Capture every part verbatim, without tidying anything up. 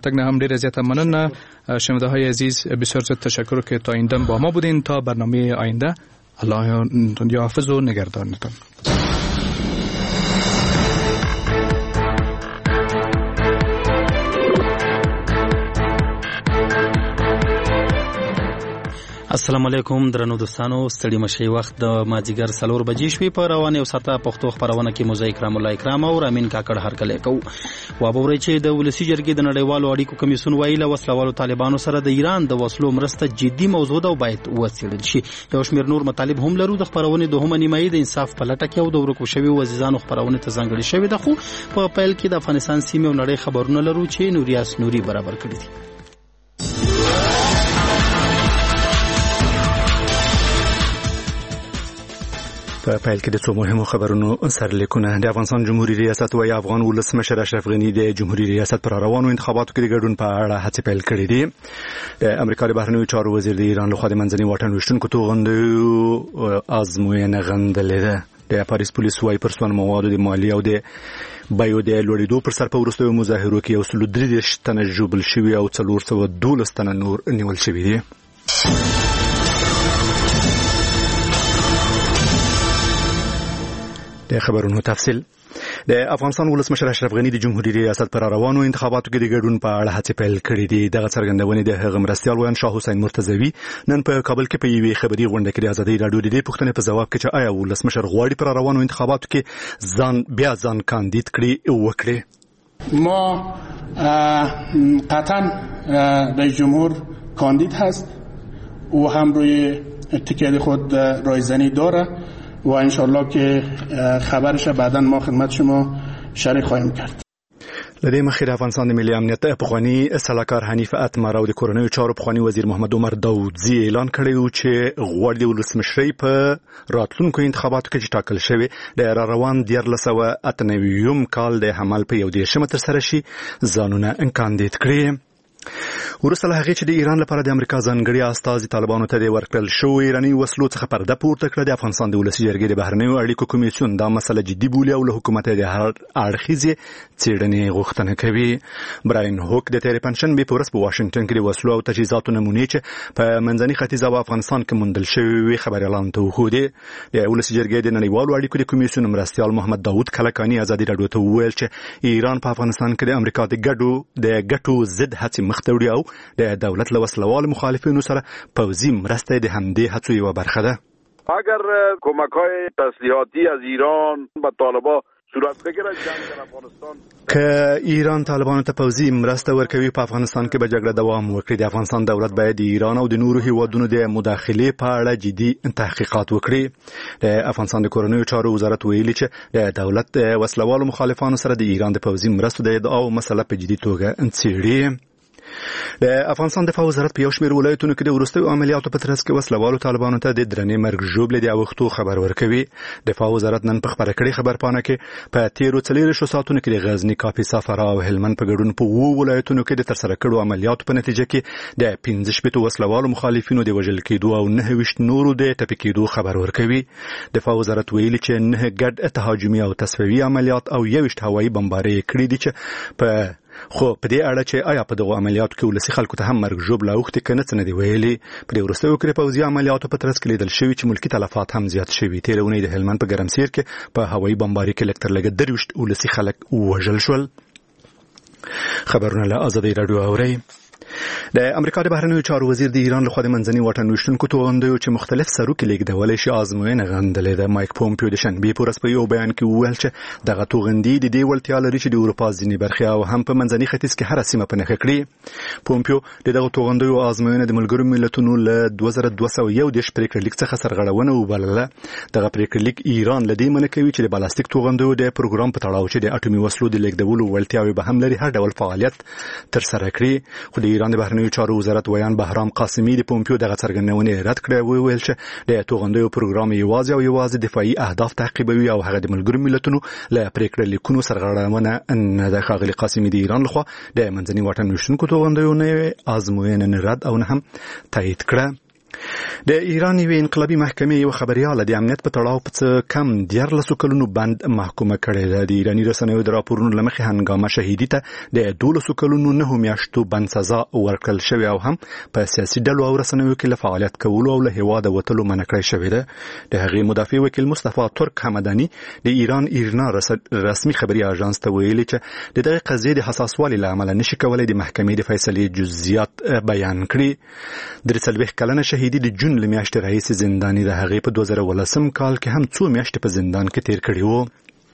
راتگ نه هم ډیر زیاته مننه. شنونده های عزیز بسیار زیاد تشکر که تا این دم با ما بودین. تا برنامه آینده الله یا حافظ و نگهدارتان. السلام علیکم درنو دوستانو، ستړي مشي وخت د مازیګر څلور بجې شوې. په روانه او ساته پښتو خبرونه کې موزه اکرام الله اکرام او رامین کاکړ هرکلی کوو. وابورئ چې د ولسی جرګې د نړیوالو اړیکو کمیسیون وایي له وسلوالو طالبانو سره د ایران د وسلو مرسته جدي موضوع ده او باید وڅېړل شي. یو شمېر نور مطالب هم لرو. د خبرونې دوهمه نیمایي د انصاف په لټه کې او د ورکو شویو عزیزانو خبرونه ته ځانګړې شوې ده. خو په پیل کې د افغانستان سیمې او نړۍ خبرونه لرو چې نوریاس نوري برابر کړي دي. په پیل کې د څو مهمو خبرونو سرلیکونه. د افغانستان جمهوریت ریاست وايي افغان ولسمشر اشرف غنی د جمهوریت ریاست پر روانو انتخاباتو کې د ګډون په اړه هڅې پیل کړې دي. د امریکا د بهرنیو چارو وزیر د ایران لخوا د منځني واټن ویشتونکو توغندیو ازموینه غندلې ده. د پاریس پولیس وايي پر سون موادو د مالی او د بیو د لوړېدو پر سر په وروستیو مظاهرو کې یو سل درې دېرش تنه ژوبل شوي او څلور سوه دولس تنه نور نیول شوي دي. د خبرونو تفصیل. د افغانستان ولسمشر اشرف غنی د جمهوریت ریاست پر روانو انتخاباتو کې د ګډون په اړه هڅې پیل کړې دي. دغه څرګندونې د هغه مرستیال ویان شاه حسین مرتضوی نن په کابل کې په یوې خبري غونډه کې د ازادۍ راډیو د دې پوښتنې په ځواب کې چې آیا ولسمشر غواړي پر روانو انتخاباتو کې ځان بیا ځان کاندید کړي وکړي. ما قطعا رئیس جمهور کاندید هست. او هم روی تیکه خود رایزنی داره و انشالله که خبرش بعداً ما خدمت شما شریک خواهیم کرد. لدې مخې د افغانستان د ملي امنیت پخوانی سلاکار حنیف اتمر او د کورنیو چارو پخوانی وزیر محمد عمر داودزی اعلان کړی و چې غواړي د ولسمشرۍ په راتلونکو انتخاباتو کې چې ټاکل شوی د را روان دیارلس سوه اته نوي کال د حمل په یو دېرشمه ترسره شي ځانونه کاندید کړي. وروسته له هغې چې د ایران لپاره د امریکا ځانګړي استازي طالبانو ته د ورکړل شوو ایراني وسلو څخه پرده پورته کړه، د افغانستان د ولسي جرګې د بهرنیو اړیکو کمیسیون دا مسله جدي بولي او له حکومت د هر اړخیزې څېړنې غوښتنه کوي. براین هوک د تېرې پنجشنبې په ورځ په واشنګټن کې د وسلو او تجهیزاتو نمونې چې په منځني ختیځ او افغانستان کې موندل شوې وې خبریالانو ته وښودې. د ولسي جرګې د نړیوالو اړیکو د کمیسیون مرستیال محمد داود کلکاني ازادي راډیو ته وویل چې ایران په افغانستان کې د امریکا د ګډو د ګټو ضد هڅې مخ ته وړي او د دولت له وسلوال مخالفینو سره پوځي مرسته د همدې هڅو یوه برخه ده. اگر کمک‌های تسلیحاتی از ایران به طالبان صورت بگیره جنگ در افغانستان که ایران طالبانو ته پوځي مرسته ورکوي په افغانستان کې به جګړه دوام وکړي. د افغانستان دولت باید د ایران او د نورو هیوادونو د مداخلې په اړه جدي تحقیقات وکړي. د افغانستان د کورنیو چارو وزارت ویلي چې د دولت د وسلوالو مخالفانو سره د ایران د پوځي مرستو د ادعاو مسله په جدي توګه څېړي. د افغانستان دفاع وزارت په یو شمېر ولایتونو کې د وروستیو عملیاتو په ترڅ کې وسلوالو طالبانو ته د درنې مرګ ژوبلې د اوښتو خبر ورکوي. دفاع وزارت نن په خبره کړې خبرپاڼه کې په تیرو څلېرویشتو ساعتونو کې د غزني، کاپیسا، فراه او هلمند په ګډون په اووه ولایتونو کې د ترسره کړو عملیاتو په نتیجه کې د پنځه شپېتو وسلوالو مخالفینو د وژل کېدو او نهه ویشت نورو د ټپي کېدو خبر ورکوي. دفاع وزارت ویلي چې نه ګډ تهاجمي او تصفیوي عملیات او یویشت هوایي بمبارۍ کړي دي چې په خو په دې اړه چې آیا په دغو عملیاتو کې ولسي خلکو ته هم مرګ ژوبله اوښتې که نه څه نه دي ویلي. په دې وروستیو کې د پوځي عملیاتو په ترڅ کې لیدل شوي چې ملکي تلفات هم زیات شوي. تېره اونۍ د هلمند په ګرمسیر کې په هوایي بمبارۍ کې لږ تر لږه درویشت ولسي خلک ووژل شول. خبرونه له ازادۍ راډیو اورئ. د امریکا د بهرنیو چارو وزیر د ایران لخوا د منځني واټن ویشتونکو توغندیو چې مختلف سروکي لیږدولی شي ازموینه غندلې ده. مایک پومپیو د شنبې په ورځ په یو بیان کې وویل چې دغه توغندي د دې وړتیا لري چې د اروپا ځینې برخې او هم په منځني ختیځ کې هره سیمه په نښه کړي. پومپیو د دغو توغندیو ازموینه د ملګرو ملتونو له دوه زره دوه سوه یو دېرش پرېکړه لیک څخه سرغړونه وبلله. دغه پرېکړه لیک ایران له دې منع کوي چې د بالستیک توغندیو د پروګرام په تړاو چې د اټومي وسلو د لیږدولو وړتیاوې به هم لري هر ډول فعالیت ترسره کړي. خو د ایران د بهرنیو چارو وزارت ویان بهرام قاسمي د پومپیو دغه څرګندونې رد کړې او ویل چې د توغندیو پروګرام یوازې او یوازې دفاعي اهداف تعقیبوي او هغه د ملګرو ملتونو له پرېکړې لیکونو سرغړونه نه ده. ښاغلي قاسمي د ایران لخوا د منځني واټن ویشتونکو توغندیو نوې ازموینه نه رد او نه هم تایید کړه. د ایران یوې انقلابي محکمې یو خبرياله د امنیت په تړاو په څه کم دیارلسو کلونو بند محکومه کړې ده. د ایراني رسنیو د راپورونو له مخې هنګامه شهیدي ته د دولسو کلونو نهو میاشتو بند سزا ورکړل شوې او هم په سیاسي ډلو او رسنیو کې له فعالیت کولو او له هیواده وتلو منع کړی شوې ده. د هغې مدافع وکیل مصطفی ترک حمدانی د ایران ایرنا رسمي خبري اژانس ته ویلي چې د دغه قضیې د حساسوالي له امله نشي کولای د محکمې د فیصلې جزئیات بیان کړي. درې څلوېښت کلنه شهیدي د جون له میاشتې راهیسې زنداني د هغې په دوه زره ولسم کال کې هم څو میاشتې په زندان کې تیر کړي وو.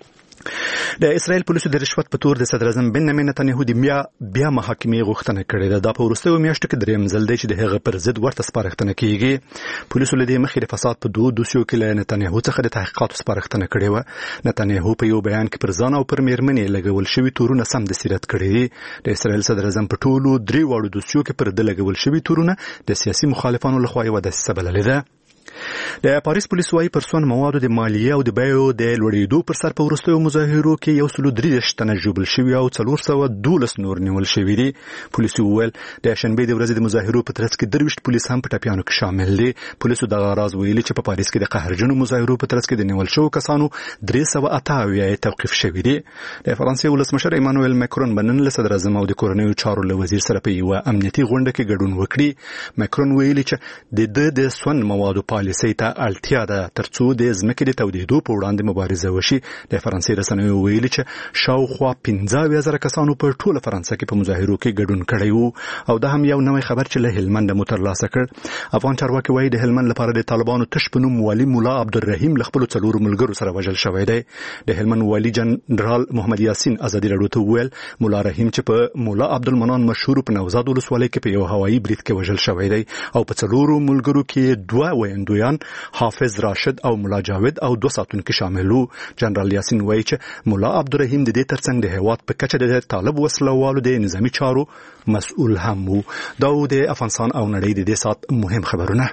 د اسرائیل پولیسو د رشوت په تور د صدر اعظم بنیامین نتنیاهو د بیا بیا محاکمې غوښتنه کړې ده. دا په وروستیو میاشتو کې دریم ځل دی چې د هغه پر ضد ورته سپارښتنه کیږي. پولیسو له دې مخکې د فساد په دوه دوسیو کې له نتنیاهو څخه د تحقیقاتو سپارښتنه کړې وه. نتنیاهو په یو بیان کې پر ځان او پر میرمنې لګول شوي تورونه سم د سیرت کړي دي. د اسرائیل صدر اعظم په ټولو درې واړو دوسیو کې پر ده لګول شوي تورونه د سیاسي مخالفانو لخوا یوه دسیسه بللې ده. د پاریس پولیس وايي پرسون موادو د مالیه او د بیو د لوړېدو پر سر په وروستیو مظاهرو کې یو سلو درې دېرش تنه ژوبل شوي او څلور سوه دولس نور نیول شوي دي. پولیسو وویل د شنبې د ورځې د مظاهرو په ترڅ کې درویشت پولیس هم په ټپیانو کې شامل دي. پولیسو دغه راز ویلي چې په پاریس کې د قهرجنو مظاهرو په ترڅ کې د نیول شوو کسانو درې سوه اته اویا یې توقیف شوي دي. د فرانسې ولسمشر ایمانوئل ماکرون به نن له صدر اعظم او د کورنیو چارو له وزیر سره په یوه امنیتي غونډه کې ګډون وکړي. ماکرون ویلي چې د ده د سون موادو پالیسۍ ته اړتیا ده ترڅو د ځمکې د تودېدو په وړاندې مبارزه وشي. د فرانسې رسنیو ویلي چې شاوخوا پنځه اویا زره کسانو په ټوله فرانسه کې په مظاهرو کې ګډون کړی وو او دا هم یو نوی خبر چې له هلمند مو ترلاسه کړ. افغان چارواکي وایي د هلمند لپاره د طالبانو تش په نوم والي مولا عبدالرحیم له خپلو څلورو ملګرو سره وژل شوی دی. د هلمند والي جنرال محمد یاسین ازادي راډیو ته وویل مولا رحیم چې په مولا عبدالمنان مشهور په نوزاد ولسوالۍ کې په یو هوایي برید کې وژل شوی دی او په څلورو ملګرو کې دوه ویندویان حافظ راشد او ملا جاوید او دو ساتونکي شامل وو. جنرال یاسین وایي چې مولا عبدالرحیم د دې ترڅنګ د هیواد په کچه د طالب وسلوالو د نظامي چارو مسؤل هم وو. دا د افغانستان او نړۍ د دې سات مهم خبرونه.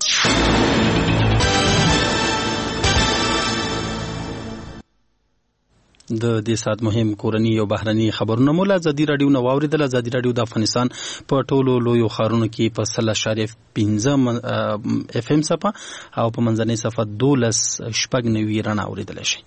د دې سات مهم کورنی او بهرني خبرونه مولا ازادي راډیو نو واوریدل. ازادي راډیو د افغانستان په ټولو لویو ښارونو کې په سل اشاریه پنځه اف ام صفه او په منځنۍ صفه دولس شپږ نوي رڼا اوریدل شي.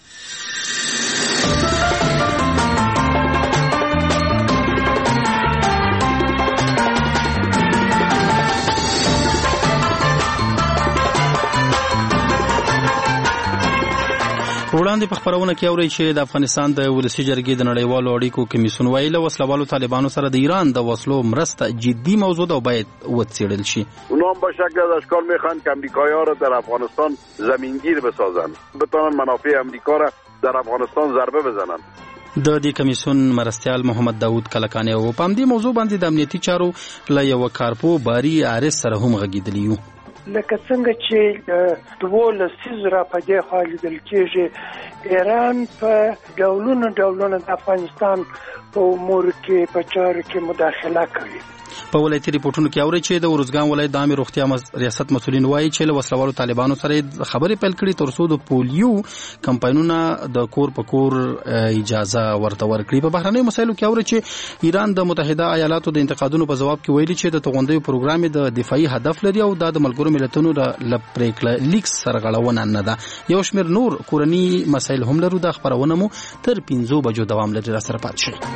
وړاندې په خبرونه کې اوري چې د افغانستان د ولسي جرګې د نړیوالو اړیکو کمیسیون ویل وسلوالو طالبانو سره د ایران د وسلو مرسته جدی موضوع ده و باید وڅېړل شي. اونا هم به شکل از اشکال میخوان که امریکایی‌ها را در افغانستان زمینگیر بسازند، بتوانند منافع امریکا را در افغانستان ضربه بزنند. د دې کمیسیون مرستیال محمد داود کلکانی او په دې موضوع باندې د امنیتي چارو له یو کارپو باری عارض سره هم غږیدلی یو. لکه څنګه چې دوه لسیزو را په دې خوا لیدل کېږي ایران په ډولونو ډولونو د افغانستان په امور کې په چارو کې مداخله کوي. په ولایتي ریپورتونو کې اوري چې د ورزګان ولایت د عامه روغتیا ریاست مسولین وایي چې له وسلوالو طالبانو سره خبرې پیل کړي تر څو د پولیو کمپاینونه د کور په کور اجازه ورته ورکړي. په بهرنیو مسایلو کې اوري چې ایران د متحده ایالاتو د انتقادونو په جواب کې ویلي چې د توغندیو پروګرام د دفاعي هدف لري او د ملګرو ملتونو د لپریکل لیکس سرغړونه نه ده. یو شمېر نور کورنی مسایل هم لرو. د خبرونه مو تر پنځو بجو دوام لري. را سره پات شئ.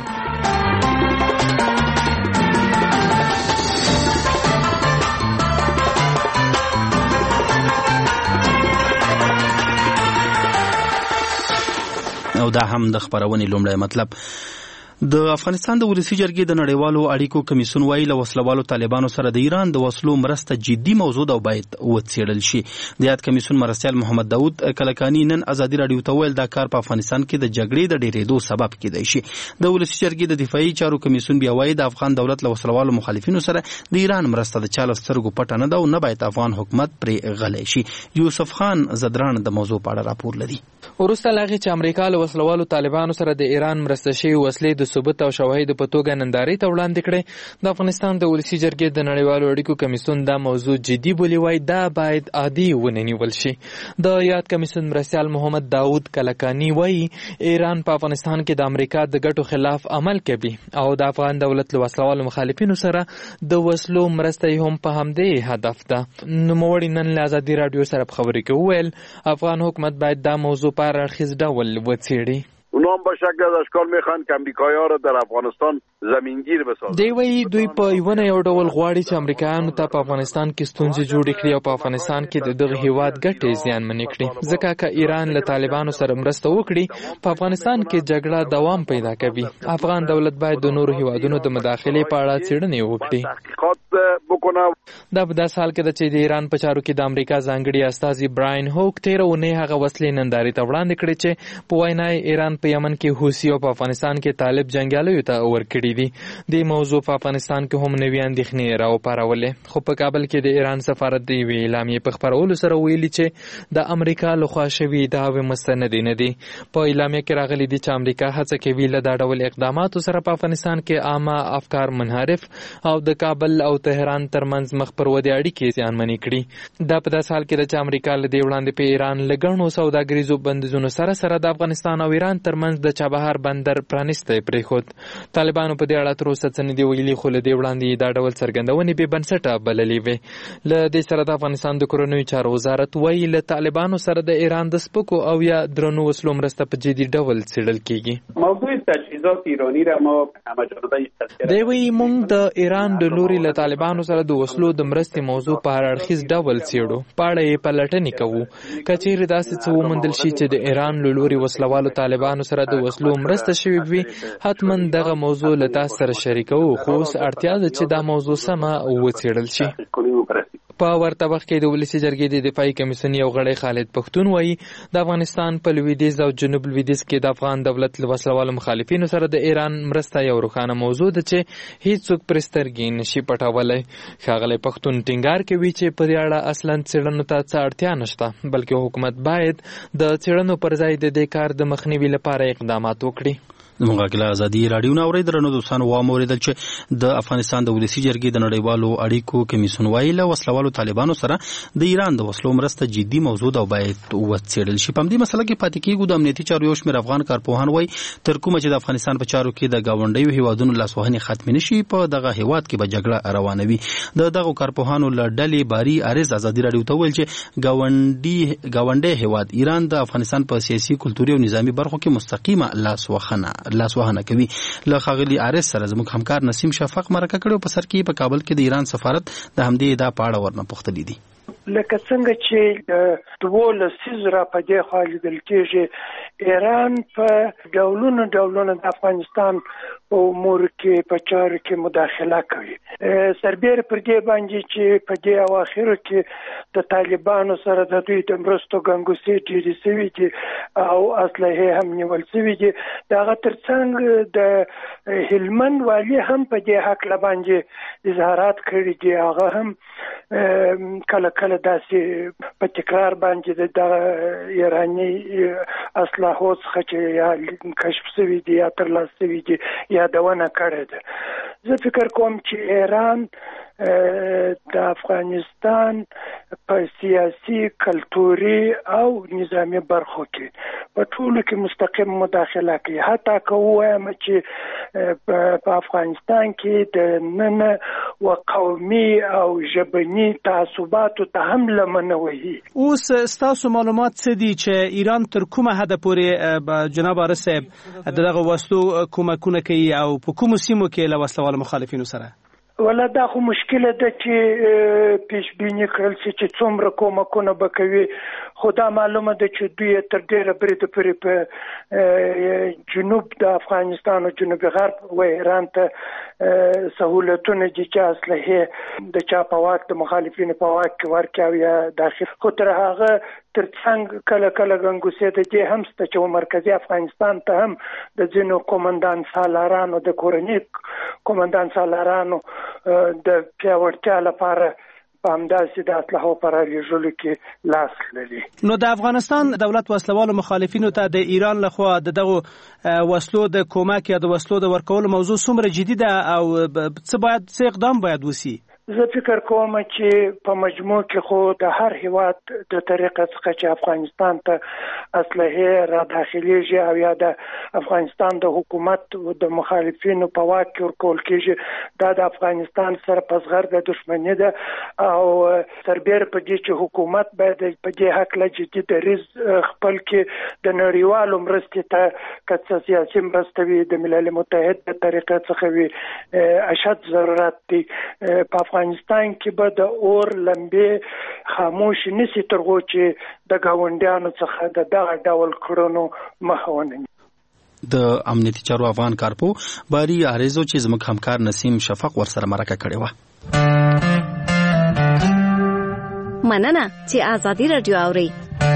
او دا هم د خبرونې لومړی مطلب. د افغانستان د ولسي جرګې د نړیوالو اړیکو کمیسیون وایي له وسلوالو طالبانو سره د ایران د وسلو مرسته جدي موضوع ده او باید وڅېړل شي. د یاد کمیسیون مرستیال محمد داود کلکانی نن ازادي راډیو ته ویل دا کار په افغانستان کې د جګړې د ډېرېدو سبب کېدای شي. د ولسي جرګې د دفاعي چارو کمیسیون بیا وایي د افغان دولت له وسلوالو مخالفینو سره د ایران مرسته د چا له سترګو پټه نه ده او نه باید افغان حکومت پرې غلی شي. یوسف خان زدران د موضوع په اړه راپور لري. وروسته له هغې چې امریکا له وسلوالو طالبانو سره د ایران مرسته شوي وسلې د ثبوت او شواهد په توګه نندارې ته وړاندې کړې. د افغانستان د ولسي جرګې د نړیوالو اړیکو کمیسیون دا موضوع جدي بولي، وای دا باید عادي ونیول شي. د یاد کمیسیون مرستیال محمد داود کلکانی وای ایران په افغانستان کې د امریکا د ګټو خلاف عمل کوي او د افغان دولت له وسلوالو مخالفینو سره د وسلو مرسته هم په همدې هدف ده. نوموړي نن له ازادي راډیو سره په خبرې کې وویل افغان حکومت باید دا موضوع په هر اړخیز ډول وڅېړي. اونا هم به شکل از اشکال میخوان که امریکایی‌ها را در افغانستان زمینگیر بسازن. دی وایي دوی په یو نه یو ډول غواړي چې امریکایانو ته په افغانستان کې ستونزې جوړې کړي او په افغانستان کې د دغه هیواد ګټې زیانمنې کړي، ځکه که ایران له طالبانو سره مرسته وکړي په افغانستان کې جګړه دوام پیدا کوي. افغان دولت باید د نورو هیوادونو د مداخلې په اړه څېړنې وکړي. دا په داسې حال کې ده چې د ایران په چارو کې د امریکا ځانګړي استازي براین هوک تېره اونۍ هغه وسلې نندارې ته وړاندې کړې چې په وینا ایران په یمن کې حوثي او په افغانستان کې طالب جنګیالیو ته ورکړي دي. د موضوع په افغانستان کې هم نوې اندېښنې راوپارولې، خو په کابل کې د ایران سفارت د یوې اعلامیې په خپرولو سره ویلي چې د امریکا لخوا شوي دعوې مستندې نه دي. په اعلامیه کې راغلي دي چې امریکا هڅه کوي له دا ډول اقداماتو سره په افغانستان کې عامه افکار منحرف او د کابل او تهران ترمنځ مخ پر ودې اړیکې زیانمنې کړي. دا په داسې حال کې ده چې امریکا له دې وړاندې په ایران له ګڼو سوداګریزو بندیزونو سره سره د افغانستان او ایران ترمنځ د چابهار بندر پرانیستی پرېښود. طالبانو په دې اړه تر اوسه څه نه دي ویلي، خو له دې وړاندې دا ډول څرګندونې بې بنسټه بللې وې. له دې سره د افغانستان د کورنیو چارو وزارت وایي له طالبانو سره د ایران د سپکو او یا درنو وسلو مرسته په جدي ډول څېړل کېږي. موضوع تجهیزات ایرانی را ما همه‌جانبه دی وایي موږ د ایران د لوري له طالبانو سره د وسلو د مرستې موضوع په هر اړخیز ډول څېړو، په اړه یې پلټنې کوو. که چیرې داسې څه وموندل شي چې د ایران له لوري وسلوالو طالبانو سره د وسلو مرسته شوې وي، حتما دغه موضوع له تاسو سره شریکوو، خو اوس اړتیا ده چې دا موضوع سمه وڅېړل شي. په ورته وخت کې د ولسي جرګې د دفاعي کمیسیون یو غړی خالد پښتون وایي د افغانستان په لویدیځ او جنوب لویدیځ کې د افغان دولت له وسلوالو مخالفینو سره د ایران مرسته یو روښانه موضوع ده چې هیڅوک پرې سترګې نشي پټولی. ښاغلی پښتون ټینګار کوي چې په دې اړه اصلا څېړنو ته څه اړتیا نشته، بلکې حکومت باید د څېړنو پر ځای د دې کار د مخنیوي لپاره اقدامات وکړي. زموږ غږ ازادي راډیو نه اورئ. درنو دوستانو واوریدل چې د افغانستان د ولسي جرګې د نړیوالو اړیکو کمیسیون وایي له وسلوالو طالبانو سره د ایران د وسلو مرسته جدي موضوع ده او باید وڅېړل شي. په همدې مسله کې پاتې کېږو. د امنیتي چارو یو شمېر افغان کارپوهان وایي تر کومه چې د افغانستان په چارو کې د ګاونډیو هیوادونو لاسوهنې ختمې نشي، په دغه هیواد کې به جګړه روانوي. د دغو کارپوهانو له ډلې باري عارض ازادي راډیو ته وویل چې ګاونډي ګاونډی هیواد ایران د افغانستان په سیاسي، کلتوري او نظامي برخو کې مستقیمه لاسوهنه لاسوهنه کوي. له ښاغلي عارض سره زموږ همکار نسیم شفق مرکه کړې او په سر کې په کابل کې د ایران سفارت د همدې ادعا په اړه ورنه پوښتلي دي. لکه څنګه چې دوه لسیز را په دې خوا لیدل کېږي، ایران په ډولونو ډولونو د افغانستان په امور کې په چارو کې مداخله کوي. سربېره پر دې باندې چې په دې اواخرو کې د طالبانو سره د دوی د مرستو ګنګوسې ډېرې سوي دي او اسلحې هم نیول سوي دي. د هغه تر څنګ د هلمند والي هم په دې هکله باندې اظهارات کړي دي. هغه هم کله کله داسې په تکرار باندې د ایراني اسلحو څخه چې یا کشف سوي دي یا ترلاسه سوي دي یادونه کړې ده. زه فکر کوم چې ایران د افغانستان په سیاسي، کلتوري او نظامي برخو کې په ټولو کې مستقیم مداخله کوي. حتی که ووایم چې په افغانستان کې د نن و قومي او ژبني تعصباتو ته هم لمنه وهي. اوس ستاسو معلومات څه دي چې ایران تر کومه حده پورې جناب عارض صاحب دغه وسلو کومکونه کوي او په کومو سیمو کې له وسلوالو مخالفینو سره؟ ولا دا خو مشکله ده چې پیش بینی کړل چې څومره کومکونه به کوي، خو دا معلومه ده چې دوی تر ډېره بریده پورې په جنوب د افغانستان او جنوب غرب و ایران ته سهولتونه دي چې اسلحې د چا په واک د مخالفینو په واک کې ورکوي یا داخل. خو تر هغه تر څنګ کله کله ګنګوسې د دې هم شته چې مرکزي افغانستان ته هم د ځینو قومندان سالارانو د کورنۍ قومندان سالارانو د پیاوړتیا لپاره په همداسې د اصلاحو په رالیږلو کې لاس لري. نو د افغانستان دولت وسلوالو مخالفینو ته د ایران لخوا د دغه وسلو د کومک یا د وسلو د ورکولو موضوع څومره جدي ده او څه باید څه اقدام باید وسی؟ زه فکر کوم چې په مجموع کې خو د هر هیواد د طریقه څخه چې افغانستان ته اسلحې را داخليږي او یا د افغانستان د حکومت او د مخالفینو په واک کې ورکول کېږي دا د افغانستان سره په صغر د دښمنۍ ده او سربېره په دې چې حکومت باید په دې حق له جدي دریځ خپل کې د نړیوالو مرستې ته که سیاسي مرسته وي د ملل متحد د طریقه څخه وي اشد ضرورت دی. په افغانستان کې به د اور لمبې خاموش نسی ترغو چې د گاونډیانو څخه د دغه ډول کړنو مخه ونیسي. د امنیتي چارو افغان کارپو باری اریزو چې زموږ همکار نسیم شفق ورسره مرکه کړې وه. مننه چې آزادي رادیو اوري.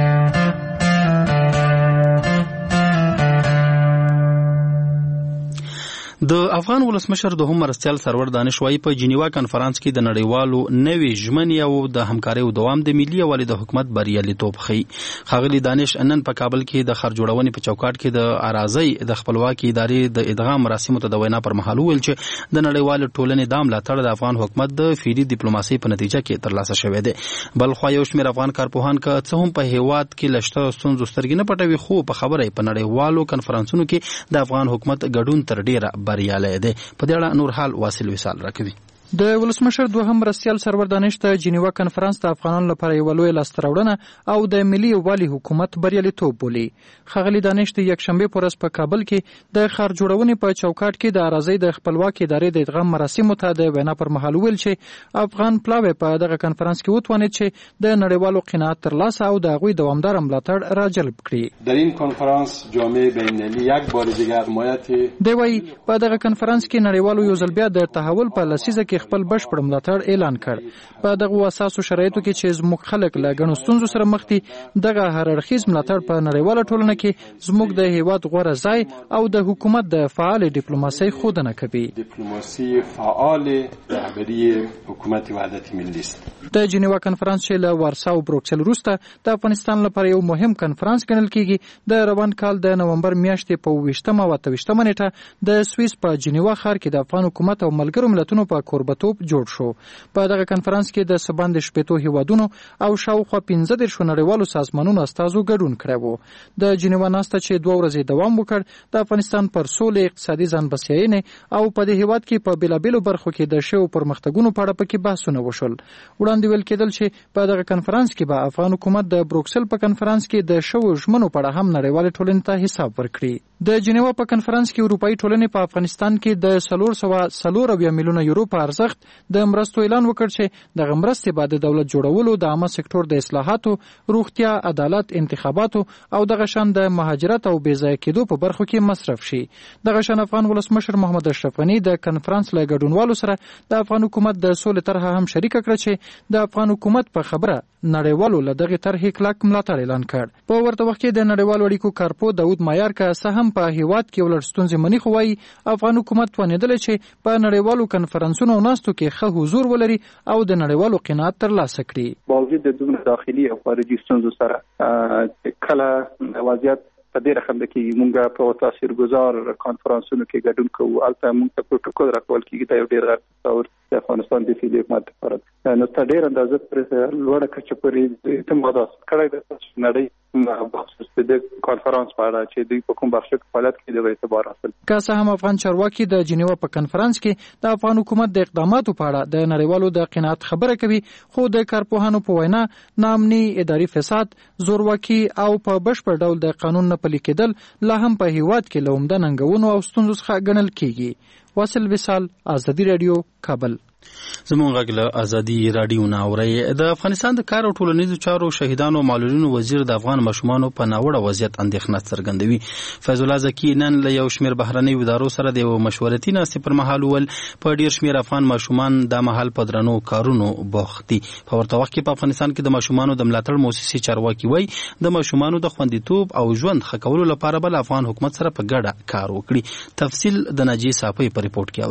د افغان ولسمشر دوهم مرستیال سرور دانش وایي په جنیوا کنفرانس کې د نړیوالو نوي ژمنې او د همکارۍ او دوام د ملي یووالي د حکومت بریالیتوب ښیي. ښاغلي دانش نن په کابل کې د ښار جوړونې په چوکاټ کې د اراضۍ د خپلواکۍ ادارې د ادغام مراسمو ته د وینا پر مهال وویل چې د نړیوالو ټولنې دا ملاتړ د افغان حکومت د فعلي ډیپلوماسۍ په نتیجه کې ترلاسه شوی دی. بل خوا یو شمېر افغان کارپوهان که څه هم په هیواد کې له شته ستونزو سترګې نه پټوي خو په خبره په نړیوالو کنفرانسونو کې د افغان حکومت ګډون تر ډیره بریالی دی. په دې اړه نور حال واصل وصال راکوي. د ولسمشر دوهم مرستیال سرور دانش ته جنیوا کنفرانس د افغانانو لپاره یو لوی لاسته راوړنه او د ملي یووالي حکومت بریالیتوب بولي. ښاغلي دانش د یکشنبه په ورځ په کابل کې د ښار جوړونې په چوکاټ کې د اراضۍ د خپلواکۍ ادارې د ادغام مراسمو ته د وینا پر مهال ویل چې افغان پلاوی په دغه کنفرانس کې وتوانید چې د نړیوالو قناعت ترلاسه او د هغوی دوامدار ملاتړ راجلب کړي. در این کنفرانس جامعه بین‌المللی یک بار دیگر حمایت دی وایي په دغه کنفرانس کې نړیوالو یو ځل بیا د تحول په لسیزه کې خپل بشپړ ملاتړ اعلان کړ. په دغه اساسو شرایطو کې چې زموږ خلک له ګڼو ستونزو سره مخ دي دغه هر اړخیز ملاتړ په نړیواله ټولنه کې زموږ د هیواد غوره ځای او د حکومت د فعال ډیپلوماسۍ ښودنه کوي. ډیپلوماسي فعال رهبری حکومت وحدت ملی است. د جنیوا کنفرانس چې له وارسا او بروکسل وروسته د افغانستان لپاره یو مهم کنفرانس ګڼل کیږي د روان کال د نومبر میاشتې په اوویشتمه او اتهویشتمه نیټه د سویس په جنیوا ښار کې د افغان حکومت او ملګرو ملتونو په کوربتوب جوړ شو. په دغه کنفرانس کې د سباند شپېتو هیوادونو او شاوخوا پنځه دېرشو نړیوالو سازمانونو استازو ګډون کړی و. د جنیوا ناسته چې دوه ورځې دوام وکړ د افغانستان پر سولې، اقتصادي ځان بسیاینې او په دې هیواد کې په بیلابیلو برخو کې د شویو پرمختګونو په اړه پکې بحثونه وشول. وړاندې ویل کېدل چې په دغه کنفرانس کې به افغان حکومت د بروکسل په کنفرانس کې د شویو ژمنو په اړه هم نړیوالې ټولنې ته حساب ورکړي. د جنیوا په کنفرانس کې اروپایي ټولنې په افغانستان کې د څلور سوه څلور اویا میلیونه یورو په ارزښت د مرستو اعلان وکړ چې دغه مرستې به د دولت جوړولو، د عامه سکتور د اصلاحاتو، روغتیا، عدالت، انتخاباتو او دغه شان د مهاجرت او بې ځایه کېدو په برخو کې مصرف شي. دغه شان افغان ولسمشر محمد اشرف غني د کنفرانس له ګډونوالو سره د افغان حکومت د سولې طرحه هم شریکه کړه چې د افغان حکومت په خبره نړیوالو له دغه طرحې کلک ملاتړ اعلان کړ. په ورته وخت کې د نړیوالو اړیکو کارپو داود مایار که څه هم په هیواد کې ولر ستونزې مني خو وايي افغان حکومت توانېدلی چې په نړیوالو کنفرانسونو او ناستو کې ښه حضور ولري او د نړیوالو قناعت ترلاسه کړي. باوجود د دومره داخلي او خارجي ستونزو سره کله وضعیت په دې رقم ده کې مونږ په تاثیرګذار کنفرانسونو کې ګډون کوو. البته مونږ ته پروتوکول راکول کېږي دا یو ډېر غټ تصور د افغانستان د فعلي حکومت لپاره نو تر ډېره اندازه پرې لوړه کچه پورې اعتماد حاصل کړی ده چې نړۍ بخصوص د کنفرانس په اړه چې دوی په کوم برخه کې فعالیت کوي د اعتبار حاصل. که څه هم افغان چارواکي د جنیوا په کنفرانس کې د افغان حکومت د اقداماتو په اړه د نړیوالو د قناعت خبره کوي خو د کارپوهانو په وینا ناامني، اداري فساد، زورواکي او په بشپړ ډول د قانون نه پلي کېدل لا هم په هیواد کې له عمده ننګونو او ستونزو څخه ګڼل کېږي. واصل وصال، آزادي رادیو، کابل. زموږ غږ له آزادي رادیو نه اورئ. د افغانستان د کار او ټولنیزو چارو شهیدانو او معلولینو وزیر د افغان ماشومانو په ناوړه وضعیت اندېښنه څرګندوي. فیض الله زکي نن له یو شمېر بهرنیو ادارو سره د یو مشورتي ناستې پر مهال وویل په ډېر شمېر افغان ماشومان دا مهال په درنو کارونو بوخت دي. په ورته وخت کې په افغانستان کې د ماشومانو د ملاتړ موسسې چارواکي وایي د ماشومانو د خوندیتوب او ژوند ښه کولو لپاره به له افغان حکومت سره په ګډه کار وکړي. تفصیل د ناجیې صافۍ په ریپورټ کې اورئ.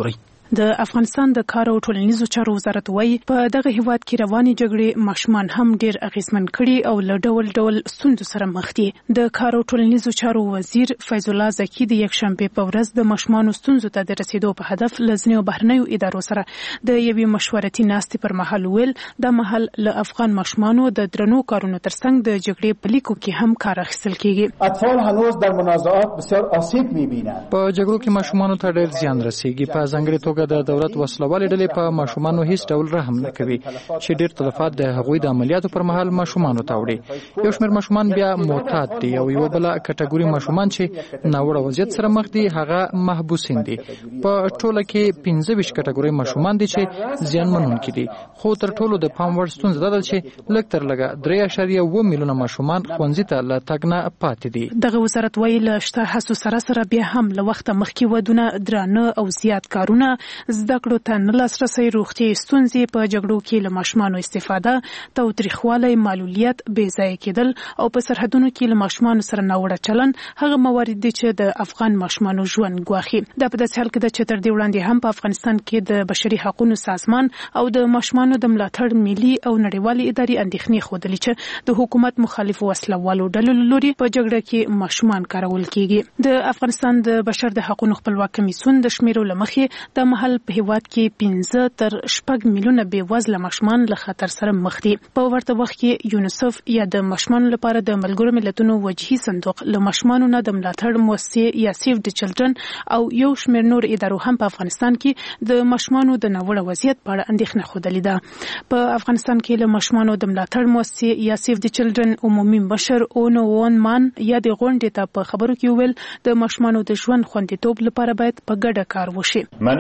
د افغانستان د کار او ټولنیزو چارو وزارت وايي په دغه هیواد کې رواني جګړې ماشومان هم ډیر اغیزمن کړي او له ډول ډول ستونزو سره مخ دي. د کار او ټولنیزو چارو وزیر فیض الله زکی د یکشنبه په ورځ د ماشومان ستونزو ته د رسیدو په هدف لزنیو بهرنیو ادارو سره د یوې مشورتي ناستې پر مهال ویل د محل له افغان ماشومانو د درنو کارونو ترڅنګ د جګړې په لیکو کې هم کار اخیستل کیږي. اطفال هنوز در منازعات بسیار آسیب می‌بینند. په جګړو کې ماشومانو ته ډیر زیان رسیږي. په ځانګړي توګه د دولت وسلوالې ډلې په ماشومانو هیڅ ډول رحم نه کوي چې ډیر تلفات د هغوی د عملیاتو پر مهال ماشومانو ته وړي. یو شمېر ماشومان بیا معتاد دي او یو بل کټګوري ماشومان چې ناوړه وضعیت سره مخ دي هغه محبوسین دي. په ټوله کې پنځه ویشت کټګوري ماشومان دي چې زیان منونکي دي. خو تر ټولو د پام وړ ستونزه دا ده چې لږ تر لږه درې اعشاریه اووه میلیونه ماشومان ښوونځي ته له تګ نه پاتې دي. دغه وزارت وايي له شته هڅو سره سره بیا هم له وخته مخکې ودونه درانه او زیات کارونه زده کړو ته نه لاسرسی، روغتیايي ستونزې، په جګړو کې له ماشومانو استفاده، تاوتریخوالی، معلولیت، بې ځایه کېدل او په سرحدونو کې له ماشومانو سره ناوړه چلن هغه موارد دي چې د افغان ماشومانو ژوند ګواښي. دا په داسې حال کې ده چې تر دې وړاندې هم په افغانستان کې د بشري حقوقو سازمان او د ماشومانو د ملاتړ ملي او نړیوالې ادارې اندېښنې ښودلې چې د حکومت مخالفو وسلوالو ډلو له لوري په جګړه کې ماشومان کارول کېږي. د افغانستان د بشر د حقوقو خپلواک کمیسیون د شمیرو له مخې د محل په هیواد کې پنځه تر شپږ میلیونه بې وزله ماشومان له خطر سره مخ دي. په ورته وخت کې یونیسف یا د ماشومانو لپاره د ملګرو ملتونو وجهي صندوق له ماشومانو نه د ملاتړ مؤسسې یا سیف د چلډرن او یو شمېر نور ادارو هم په افغانستان کې د ماشومانو د ناوړه وضعیت په اړه اندېښنه ښودلې ده. په افغانستان کې له ماشومانو د ملاتړ مؤسسې یا سیف د چلډرن عمومي مشر اونو وون مان یا د غونډې ته په خبرو کې ویل د ماشومانو د ژوند خوندیتوب لپاره باید په ګډه کار وشي.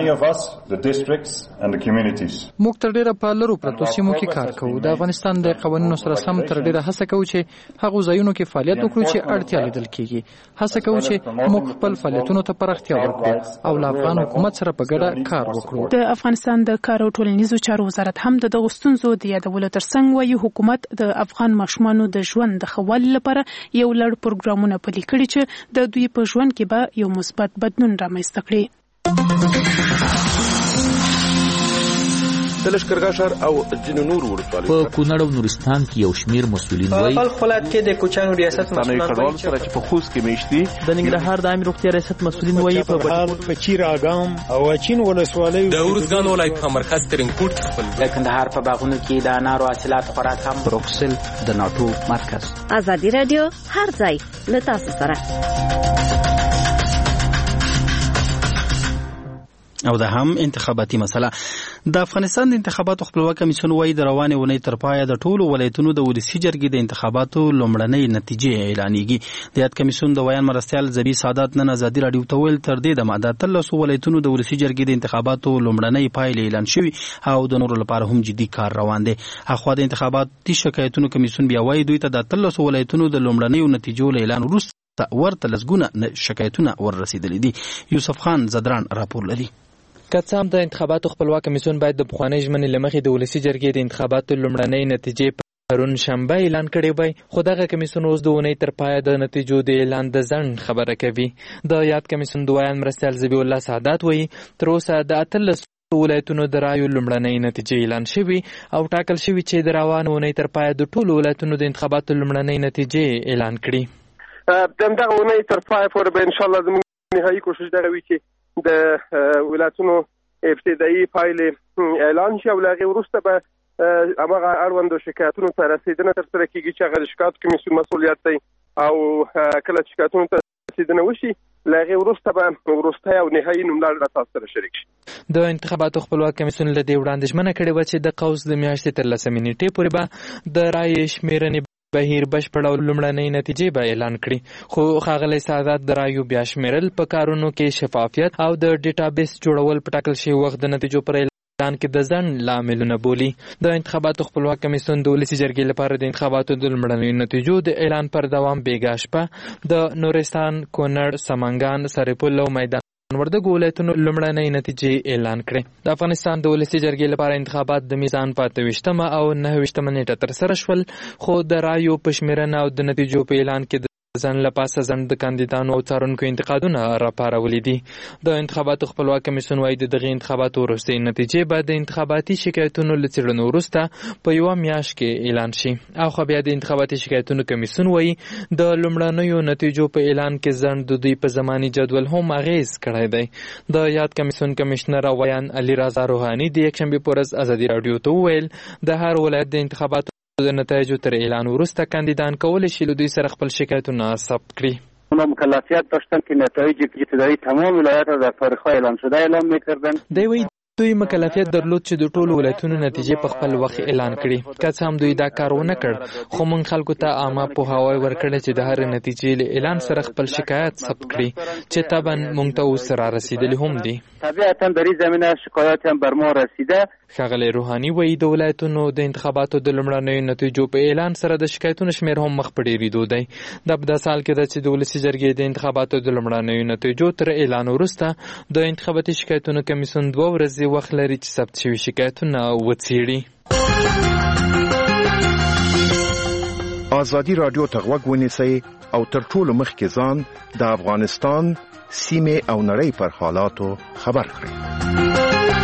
موږ تر ډیره په لرو پرتو سیمو کې کار کوو. د افغانستان د قوانینو سره سم تر ډیره هڅه کوو چې هغه ځایونو کې فعالیت وکړو چې اړتیا لیدل کیږي. هڅه کوو چې موږ خپل فعالیتونو ته پراختیا ورکړو او له افغان حکومت سره په ګډه کار وکړو. د افغانستان د کار او ټولنیزو چارو وزارت هم د دغو ستونزو د یادولو ترڅنګ وايي حکومت د افغان ماشومانو د ژوند د ښه والي لپاره یو لړ پروګرامونه پلي کړي چې د دوی په ژوند کې به یو مثبت بدلون رامنځته کړي. د لښکرګاه او ځینو نورو ولسوالیو په کونړ او نورستان کې یو شمیر مسؤلین وایي په خپل ولایت کې د کوچانو ریاست مسؤلین سره چې په خوست کې میشتي د ننګرهار د عامه روغتیا ریاست مسؤلین وایي په بهار په چیراګام او اچین ولسوالیو د ورزګان ولایت په مرکز ترنکوټ خپل د کندهار په باغونو کې د انارو حاصلات خوراک هم بروکسل د ناتو مرکز. ازادي رادیو هر ځای له تاسو سره. او دا هم انتخاباتي مسله. د افغانستان د انتخاباتو خپلواک کمیسیون وايي د روانې اونۍ تر پایه د ټولو ولایتونو د ولسي جرګې د انتخاباتو لومړنۍ نتیجې اعلانېږي. د یاد کمیسیون د ویان مرستیال زبی سعادت نن ازادي رادیو ته ویل تر دې دمه د اتلسو ولایتونو د ولسي جرګې د انتخاباتو لومړنۍ پایلې اعلان شوي او د نورو لپاره هم جدي کار روان دی. اخوا د انتخاباتي شکایتونو کمیسیون بیا وايي دوی ته د اتلسو ولایتونو د لومړنیو نتیجو له اعلان وروسته ورته لسګونه شکایتونه وررسېدلي دي. یوسف خان زدران راپور لري. که څه هم د انتخاباتو خپلواک کمیسیون باید د پخوانۍ ژمنې له مخې د ولسي جرګې د انتخاباتو لومړنۍ نتیجې پرون شنبه اعلان کړې وای، خو دغه کمیسیون اوس د اونۍ تر پایه د نتیجو د اعلان د ځنډ خبره کوي. د یاد کمیسیون د ویان مرستیال زبی الله سعادت وایي تر اوسه د اتلسو ولایتونو د رایو لومړنۍ نتیجې اعلان شوي او ټاکل شوي چې د روانه اونۍ تر پایه د ټولو ولایتونو د انتخاباتو لومړنۍ نتیجې اعلان کړي. د دغه اونۍ تر پایه پورې به انشاءالله زموږ نهایي کوشش دغه وي چې د ولایتونو ابتدایي پایلې اعلان شي او له هغې وروسته به هماغه اړوندو شکایتونو ته رسېدنه ترسره کېږي چې هغه د شکایت کمیسیون مسؤلیت دی او کله چې شکایتونو ته رسېدنه وشي له هغې وروسته به وروستی او نهایي نوملړ له تاسو سره شریک شي. د انتخاباتو خپلواک کمیسیون له دې وړاندې ژمنه کړې وه چې د قوس د میاشتې تر لسمې نیټې پورې به د رایې شمېرنې بهیر بشپړ او لومړنۍ نتیجې به اعلان کړي. خو ښاغلی سعادت د رایو بیا شمیرل په کارونو کې شفافیت او د ډیټابیس جوړول په ټاکل شوي وخت د نتیجو پر اعلان کې د ځنډ لاملونه بولي. د انتخاباتو خپلواک کمیسیون د ولسي جرګې لپاره د انتخاباتو د لومړنیو نتیجو د اعلان پر دوام بیګا شپه د نورستان، کونړ، سمنګان، سرپل او میدان وردګو ولایتونو لومړنۍ نتیجې اعلان کړې. د افغانستان د ولسي جرګې لپاره انتخابات د میزان په اته ویشتمه او نهه ویشتمه نیټه ترسره شول، خو د رایو په شمیرنه او د نتیجو په اعلان کې د ځان له پاسه ځنډ د کاندیدانو او څارونکو انتقادونه راپارولي دي. د انتخاباتو خپلواک کمیسیون وایي د دغې انتخاباتو وروستۍ نتیجې به د انتخاباتي شکایتونو له څېړنو وروسته په یوه میاشت کې اعلان شي. اخوا بیا د انتخاباتي شکایتونو کمیسیون وایي د لومړنیو نتیجو په اعلان کې ځنډ د دوی په زماني جدول هم اغیز کړی دی. د یاد کمیسیون کمشنر ویان علي رضا روحاني د یکشنبې په ورځ ازادي راډیو ته وویل د هر ولایت د انتخاباتو د نتایجو تر اعلان وروسته کاندیدان کولی شي له دوی سره خپل شکایتونه ثبت کړي. اونا مکلفیت داشتن که نتایج ابتدایی تمام ولایت را در تاریخ اعلان شده اعلام میکردن. دی وایي دوی مکلفیت درلود چې د ټولو ولایتونو نتیجې په خپل وخت اعلان کړي. که څه هم دوی دا کار ونه کړ خو موږ خلکو ته عامه پوهاوی ورکړی چې د هرې نتیجې له اعلان سره خپل شکایت ثبت کړي چې طبعا موږ ته اوس را رسیدلی هم دي. طبیعتا در این زمینه شکایات هم بر ما رسیده. ښاغلی روحاني وایي د ولایتونو د انتخاباتو د لومړنیو نتیجو په اعلان سره د شکایتونو شمېر هم مخ په ډېرېدو دی. دا په داسې حال کې ده چې د ولسي جرګې د انتخاباتو د لومړنیو نتیجو تر اعلان وروسته د انتخاباتي شکایتونو کمیسیون دوه ورځې وخت لري چې ثبت شوي شکایتونه وڅېړي. ازادي راډیو ته غوږ ونیسئ او تر ټولو مخکې ځان د افغانستان سیمې او نړۍ پر حالاتو خبر کړئ.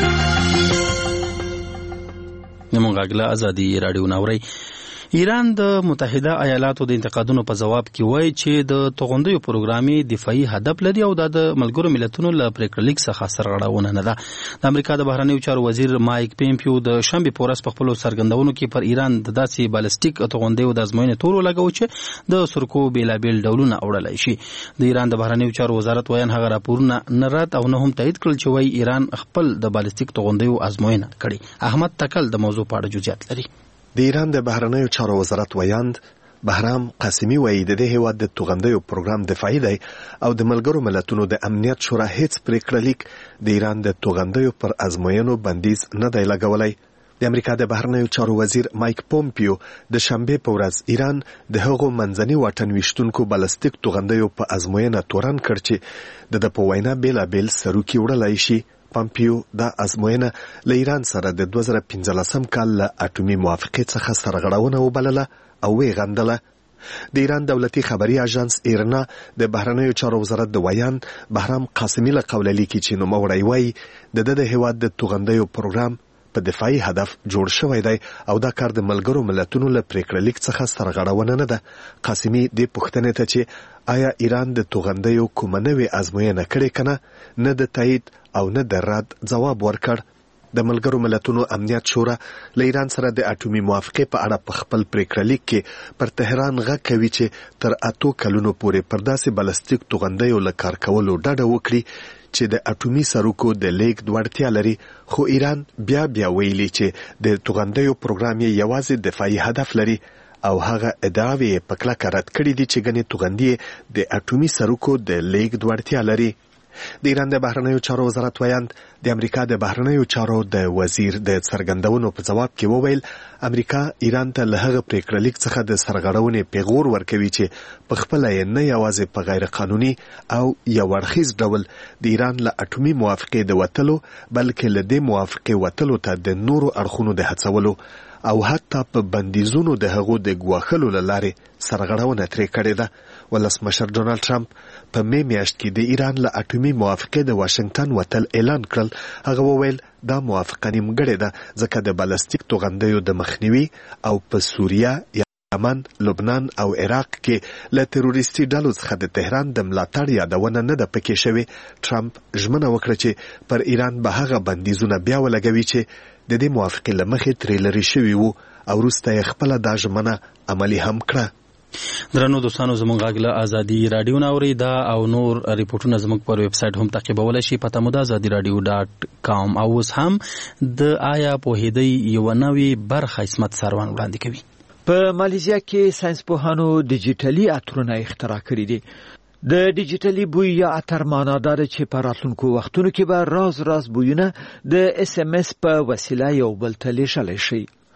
نمونږ غږ له ازادي راډیو ناورئ. ایران د متحده ایالاتو د انتقادونو په جواب کې وایي چې د توغندیو پروګرامي دفاعي هدف لري او دا د ملګرو ملتونو له پریکړلیک څخه سرغړونه نه ده. د امریکا د بهرنیو چارو وزیر مایک پومپیو د شنبې په ورځ په خپلو څرګندونو کې پر ایران د داسې بالستیک توغندیو د ازموینې تور ولګاوه چې د سرکو بیلابیل ډولونه اوړلی شي. د ایران د بهرنیو چارو وزارت ویان هغه راپورونه نه رد او نه هم تایید کړل چې وایي ایران خپل د بالستیک توغندیو ازموینه کړې. احمد تکل د موضوع په اړه جزئیات لري. د ایران د بهرنیو چارو وزارت ویاند بهرام قاسمی وایي د دې هیواد د توغندیو پروګرام دفاعي دی او د ملګرو ملتونو د امنیت شورا هیڅ پریکړلیک د ایران د توغندیو پر ازموینو بندیز نه دی لګولی. د امریکا د بهرنیو چارو وزیر مایک پومپیو د شنبې په ورځ ایران د هغو منځني واټن ویشتونکو بالستیک توغندیو په ازموینه تورن کړ چې د د په وینا بیلابیل سروکي وړلی شي. پامپیو دا ازموینه له ایران سره د دوه زره پنځلسم کال له اټومي موافقې څخه سرغړونه وبلله او ویې غندله. د ایران دولتي خبري اژانس ایرنا د بهرنیو چارو وزارت د ویان بهرام قاسمی له قوله لیکي چې نوموړی وایي د ده د هیواد د توغندیو پروګرام په دفاعي هدف جوړ شوی دی او دا کار د ملګرو ملتونو له پریکړلیک څخه سرغړونه نه ده. قاسمی دې پوښتنې ته چې آیا ایران د توغندیو کومه نوې ازموینه کړې که نه نه د تایید او نه د رد ځواب ورکړ. د ملګرو ملتونو امنیت شورا له ایران سره د اټومي موافقې په اړه په خپل پریکړلیک کې پر تهران غږ کوي چې تر اتو کلونو پورې پر داسې بالستیک توغندیو له کار کولو ډډه وکړي چې د اټومي سروکو د لیږد وړتیا لري. خو ایران بیا بیا ویلي چې د توغندیو پروګرام یې یوازې دفاعي هدف لري او هغه ادعاوې یې په کلکه رد کړي دي چې ګنې توغندي د اټومي سروکو د لیږد وړتیا لري. د ایران د بهرنیو چارو وزارت ویاند د امریکا د بهرنیو چارو د وزیر د څرګندونو په جواب کې وویل امریکا ایران ته له هغه پریکړلیک څخه د سرغړونې پیغور ورکوي چې په خپله یې نه یوازې په غیر قانوني او یو اړخیز ډول د ایران له اټومي موافقې د وتلو بلکې له دې موافقې وتلو ته د نورو اړخونو د هڅولو او حتی په بندیزونو د هغو د ګواښلو له لارې سرغړونه ترې کړې ده. ولسمشر ډونالډ ټرمپ په می میاشت کې د ایران له اټومي موافقې د واشنگټن وتل اعلان کړل. هغه وویل دا موافقه نیمګړې ده ځکه د بالستیک توغندیو د مخنیوي او په سوریه یمن لبنان او عراق کې له تروریستي ډلو څخه د تهران د ملاتړ یادونه نه ده پکې شوې. ټرمپ ژمنه وکړه چې پر ایران به هغه بندیزونه بیا ولګوي چې د دې موافقې له مخې ترې لرې شوي وو او وروسته یې خپله دا ژمنه عملي هم کړه. درنو دوستانو زموږ غږ له ازادي راډیو نه اورئ. دا او نور ریپورټونه زموږ پر ویب سایټ هم تعقیبولی شي. پته مو ده ازادي راډیو ډاټ کام. او اوس هم د آیا پوهېدئ یوه نوې برخه عصمت سروان وړاندې کوي. په مالیزیا کې ساینسپوهانو ډیجیټلي عطرونه اختراع کړي دي. د ډیجیټلي بوی یا عطر معنا دا ده چې په راتلونکو وختونو کې به راز راز بویونه د اس ام اس په وسیله یو بل ته لیږلی شي.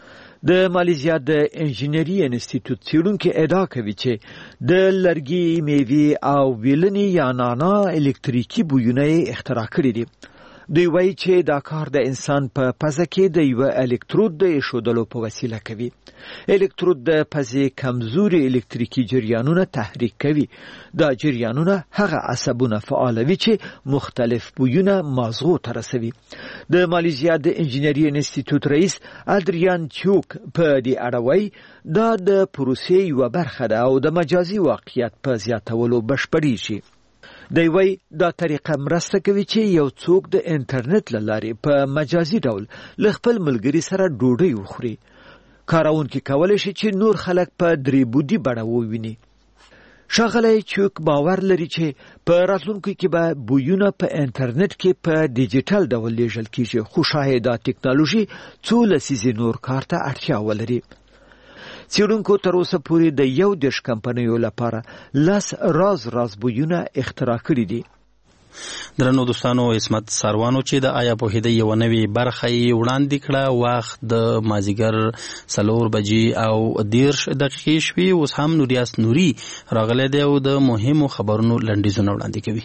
د مالیزیا د انجینري انسټیټیوټ څېړونکي ادعا کوي چې د لرګي، میوې او ویلنې یا نانا الکتریکي بویونه یې اختراع کړي دي. دوی وایي چې دا کار د انسان په پزه کې د یو الکترود د ایښودلو په وسیله کوي. الکترود د پزې کمزوري الکتریکي جریانونه تحریک کوي. دا جریانونه هغه عصبونه فعالوي چې مختلف بویونه مازغو ته رسوي. د مالیزیا د انجینري انسټیټیوټ رئیس ادریان چوک په دې اړه وایي دا د پروسې یوه برخه ده او د مجازي واقعیت په زیاتولو بشپړیږي. دی وایي دا طریقه مرسته کوي چې یو څوک د انټرنیټ له لارې په مجازي ډول له خپل ملګري سره ډوډۍ وخوري. کاروونکي کولی شي چې نور خلک په درې بودي بڼه وویني. ښاغلی چوک باور لري چې په راتلونکي کې به بویونه په انټرنیټ کې په ډیجیټل ډول لیږل کیږي، خو شاید دا ټکنالوژي څو لسیزې نور کار ته اړتیا ولري. څېړونکو تر اوسه پورې د یو دېرش کمپنیو لپاره لس راز راز بویونه اختراع کړي دي. درنو دوستانو، عصمت ساروانو چې د آیا پوهېدئ یوه نوې برخه یې وړاندې کړه. وخت د مازدیګر څلور بجې او دېرش دقیقې شوې. اوس هم نوریاس نوري راغلی دی او د مهمو خبرونو لنډیزونه وړاندې کوي.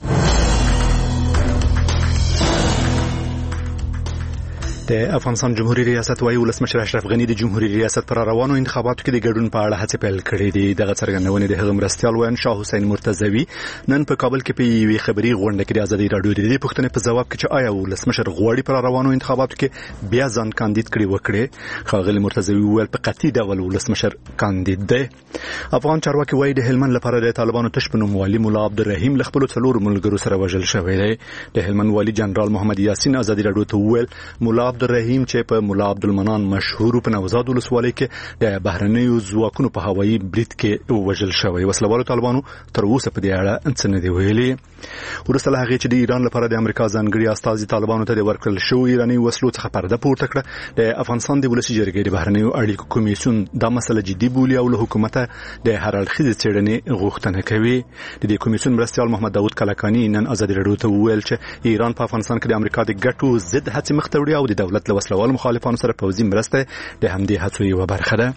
د افغانستان جمهوریت ریاست وايي ولسمشر اشرف غني د جمهوریت ریاست پر روانو انتخاباتو کې د ګډون په اړه هڅې پیل کړې دي. دغه څرګندونې د هغه مرستیال ویان شاه حسین مرتضوي نن په کابل کې په یوې خبري غونډه کې د ازادي رادیو د دې پوښتنې په ځواب کې چې آیا ولسمشر غواړي پر روانو انتخاباتو کې بیا ځان کاندید کړي وکړي، ښاغلي مرتضوي وویل په قطعي ډول ولسمشر کاندید دی. افغان چارواکي وايي د هلمند لپاره د طالبانو تش په نوم والي مولا عبدالرحیم له خپلو څلورو ملګرو سره وژل شوی دی. د هلمند والي جنرال محمد یاسین ازادي رادیو ته وویل مولا عبدالرحیم چې په مولا عبدالمنان مشهور په نوزاد ولسوالۍ کې د بهرنیو ځواکونو په هوایي برید کې وژل شوی. وسلوالو طالبانو تر اوسه په دې اړه څه نه دي ویلي. وروسته له هغې چې د ایران لپاره د امریکا ځانګړي استازي طالبانو ته د ورکړل شویو ایراني وسلو څخه پرده پورته کړه، د افغانستان د ولسي جرګې د بهرنیو اړیکو کمیسیون دا مسله جدي بولي او له حکومته د هر اړخیزې څېړنې غوښتنه کوي. د دې کمیسیون مرستیال محمد داود کلکاني نن ازادي راډیو ته وویل چې ایران په افغانستان کې د امریکا د ګټو ضد هڅې مخ ته وړي او د دولت له وسلوالو مخالفانو سره پوځي مرسته د همدې هڅو یوه برخه ده.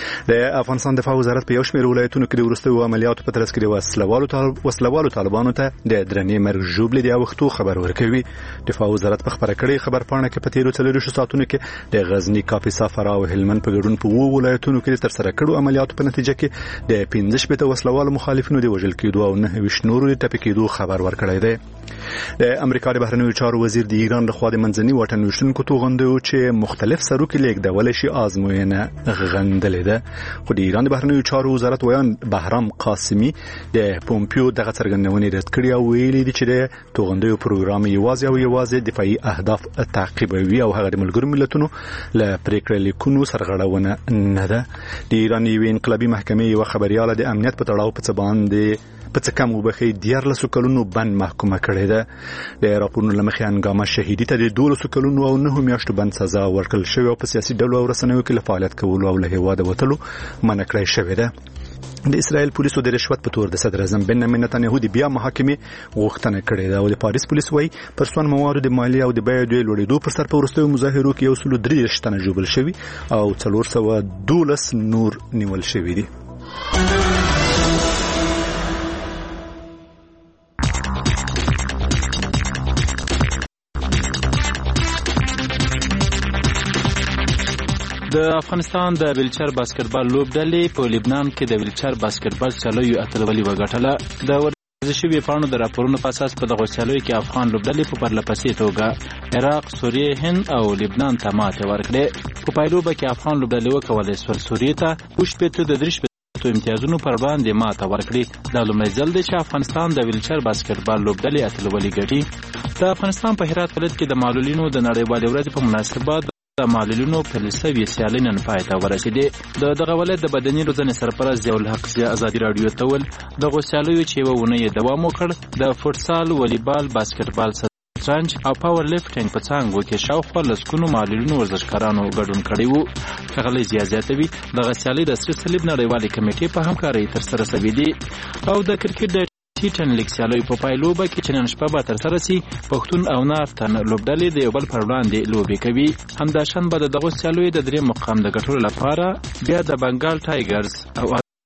د افغانستان دفاع وزارت په یو شمېر ولایتونو کې د وروستیو عملیاتو په ترڅ کې د وسلوالو وسلوالو طالبانو ته د درنې مرګ ژوبلې د اوښتو خبر ورکوي. دفاع وزارت په خبره کړې خبرپاڼه کې په تیرو څلوېښتو ساعتونو کې د غزني، کاپیسا، فراه او هلمند په ګډون په اووه ولایتونو کې ترسره کړو عملیاتو په نتیجه کې د پنځه شپېته وسلوالو مخالفینو د وژل کېدو او نهه ویشت نورو د ټپي کېدو خبر ورکړی دی. د امریکا د بهرنیو چارو وزیر د ایران لخوا د منځني واټن ویشتونکو توغندیو چې مختلف سروکي لیږدولی شي ازموینه غندلې ده. خو د ایران د بهرنیو چارو وزارت ویان بهرام قاسمي د پومپیو دغه څرګندونې رد کړي او ویلي دي چې د توغندیو پروګرام یوازې او یوازې دفاعي اهداف تعقیبوي او هغه د ملګرو ملتونو له پریکړې لیکونو سرغړونه نه ده. د ایران یوې انقلابي محکمې یوه خبریاله د امنیت په تړاو په څه باندې په څه کم وبخښئ دیارلسو کلونو بند محکومه کړې ده. د راپورونو له مخې هنګامه شهیدي ته د دولسو کلونو او نهو میاشتو بند سزا ورکړل شوې او په سیاسي ډلو او رسنیو کې له فعالیت کولو او له هېواده وتلو منع کړی شوې ده. د اسرائیل پولیسو د رشوت په تور د صدر اعظم بنیامین نتنیاهو د بیا محاکمې غوښتنه کړې ده او د پاریس پولیس وایي پر سون موادو د مالیې او د بیو د لوړېدو پر سر په وروستیو مظاهرو کې یو سلو درې دېرش تنه ژوبل شوي او څلور سوه دولس نور نیول شوي دي. د افغانستان د ویلچر باسکټبال لوبډلې په لبنان کې د ویلچر باسکټبال سیالیو اتلولي وګټله. د ورزشي ویبپاڼو د راپورونو په اساس په دغو سیالیو کې افغان لوبډلې په پرلهپسې توګه عراق، سوریې، هند او لبنان ته ماتې ورکړې. په پایلوبه کې افغان لوبډلې وکولی سول سوریې ته اووه شپېته د درې شپېتو امتیازونو پر وړاندې ماته ورکړي. دا لومړی ځل دی چې افغانستان د ویلچر باسکټبال لوبډلې اتلولي ګټي. د افغانستان په هرات ولایت کې د معلولینو د نړیوالې ورځې په مناسبت د معلولینو پلسوي سیالۍ نن پای ته ورسېدې. د دغه ولایت د بدني روزنې سرپرست ضیاءالحق ازادي راډیو ته وویل دغو سیالیو چې یوه اونۍ یې دوام وکړ د فوټسال، والیبال، باسکټبال، شطرنج او پاور لیفټینګ په څانګو کې شاوخوا لسګونو معلولینو ورزشکارانو ګډون کړی و. ښاغلی ضیاء زیاتوي دغه سیالۍ د سره صلیب نړیوالې کمیټې په همکارۍ ترسره شوې دي او د کرکټ د ټي ټن لیګ سیالیو په پایلوبه کې چې نن شپه به ترسره سي پښتون او نارتن لوبډلې د یو بل پر وړاندې لوبې کوي. همداشان به د دغو سیالیو د درېیم مقام د ګټلو لپاره بیا د بنګال ټایګرز او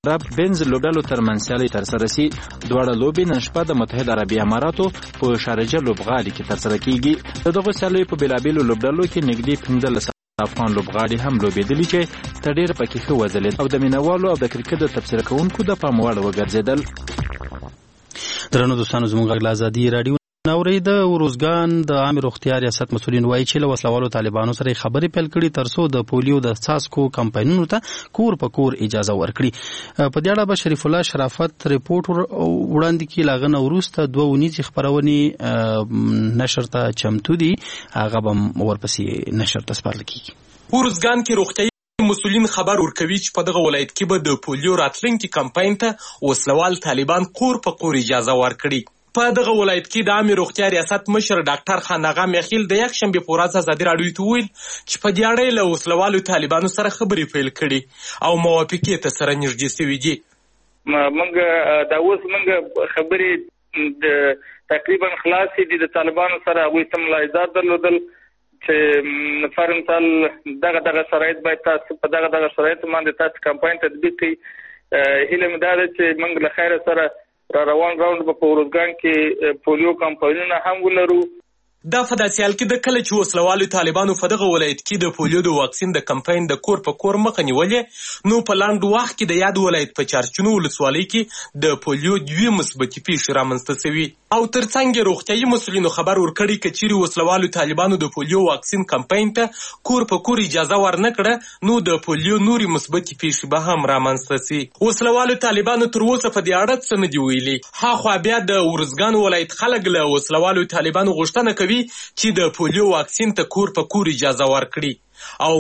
رب بنز لوبډالو ترمنځ سیالي ترسره شي. دواړه لوبې نن شپه د متحده عربي اماراتو په شارجه لوبغالي کې ترسره کیږي. د دغه سیالیو په بېلابېلو لوبډالو کې نږدې پنځلس افغان لوبغاړي هم لوبېدلي چې تر ډېره پکې ښه وځلېد او د مینوالو او د کرکټ د تبصره کوونکو د پام وړ وګرځېدل. درنو دوستانو زموږ غږ له ازادي راډیو نورې د وروزګان د عامه روغتیا ریاست مسؤلین وایي چې له وسلوالو طالبانو سره خبرې پیل کړي ترڅو د پولیو د څاڅکو کمپاینونو ته کور په کور اجازه ورکړي. په دې اړه به شریف الله شرافت ریپورت وړاندې کړي. لاغه نه وروسته دوه اونیزې خپرونې نشر ته چمتو دي، هغه به ورپسې نشر ته سپارل کیږي. وروزګان کې روغتیايي مسؤلین خبر ورکوي چې په دغه ولایت کې به د پولیو راتلونکي کمپاین ته وسلوال طالبان کور په کور اجازه ورکړي. په دغه ولایت کې د عامه روغتیا ریاست مشر ډاکټر خان اغا میخیل د یکشنبه په ورځ ازادي راډیو ته ویل چې په دې اړه له وسلوالو طالبانو سره خبرې پیل کړي او موافقې ته سره نږدې شوي دي. موږ دا اوس موږ خبرې تقریبا خلاصې دي د طالبانو سره. هغوی ته ملاحظات درلودل چې فر مثال دغه دغه شرایط باید تاسو په دغه دغه شرایط باندې تاسو کمپاین تطبیق کړئ. هیله مې دا ده چې موږ له خیره سره را روان راوند په وروزګان کې پولیو کمپاینونه هم ولرو. دا په داسې حال کې د کله چې وسلوالو طالبانو په دغه ولایت کې د پولیو د واکسین د کمپاین د کور په کور مخه نیولې، نو په لاندو وخت کې د یاد ولایت په چارچونو ولسوالۍ کې د پولیو دوې مثبتې پیښې رامنځته شوي او ترڅنګ روغتیايي مسؤلینو خبر ورکړی که چیرې وسلوالو طالبانو د پولیو واکسین کمپاین ته کور په کور اجازه ورنکړه نو د پولیو نوري مثبتې پیښې به هم رامنځته شي. وسلوالو طالبانو تر اوسه په دې اړه څه نه دي ویلي. هاخوا بیا د ورزګان ولایت خلک له وسلوالو طالبانو غوښتنه کوي چې د پولیو واکسین ته کور په کور اجازه ورکړي. او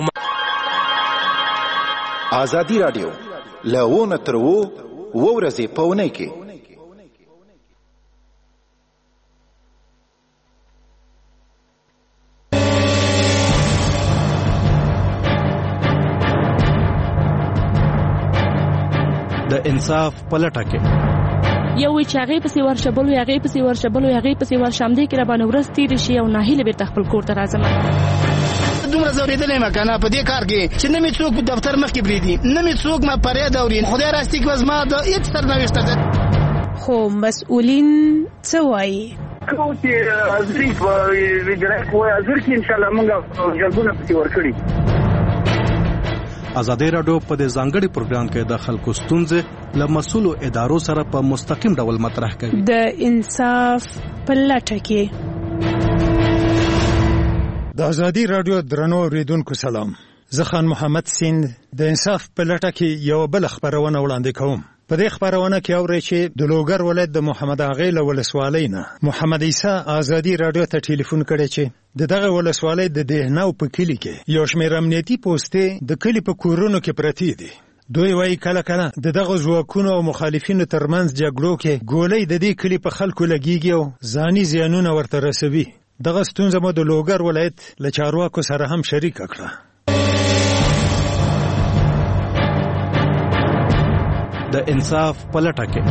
ازادي راډیو لونه تر وو ورځې په ونې کې د انصاف پلټه کې یو وی چې هغې پسې ورشبل وي هغې پسې ورشبل وي هغې پسې ورشم دی کې راباندې ورځ تېرې شي او ناهیله بېرته خپل کور ته راځم. دومره ځورېدلی یم که نه په دې کار کې چې نه مې څوک په دفتر مخکې پرېږدي، نه مې څوک ما فریاد اوري. خدای راستي که زما د هېڅ سرنوشته ده. خو مسؤلین څه وایي؟ کوم چې حاضري په اجرایه کې وایي حاضر کړي انشاءالله موږ جلبونه پسې ورکړي. ازادي راډیو په دې ځانګړي پروګرام کې د خلکو ستونزې له مسؤلو ادارو سره په مستقیم ډول مطرح کوي. د انصاف په لټه کې د ازادي راډیو درنو اوریدونکو سلام. زه خان محمد سیند د انصاف په لټه کې یو بل خبرونه وړاندې کوم. په دې خبرونه کې اورئ چې د لوګر ولایت د محمد اغې له ولسوالۍ نه محمد عیسی ازادي راډیو ته ټلیفون کړی چې د دغه ولسوالۍ د دهناو په کلي کې یو شمېر امنیتي پوستې د کلي په کورونو کې پرتې دي. دوی وایي کله کله د دغه ځواکونو او مخالفینو ترمنځ جګړو کې ګولۍ د دې کلي په خلکو لګیږي او ځاني زیانونه ورته رسوي. دغه ستونزه مو د لوګر ولایت له چارواکو سره هم شریکه کړه. د انصاف پلټه کې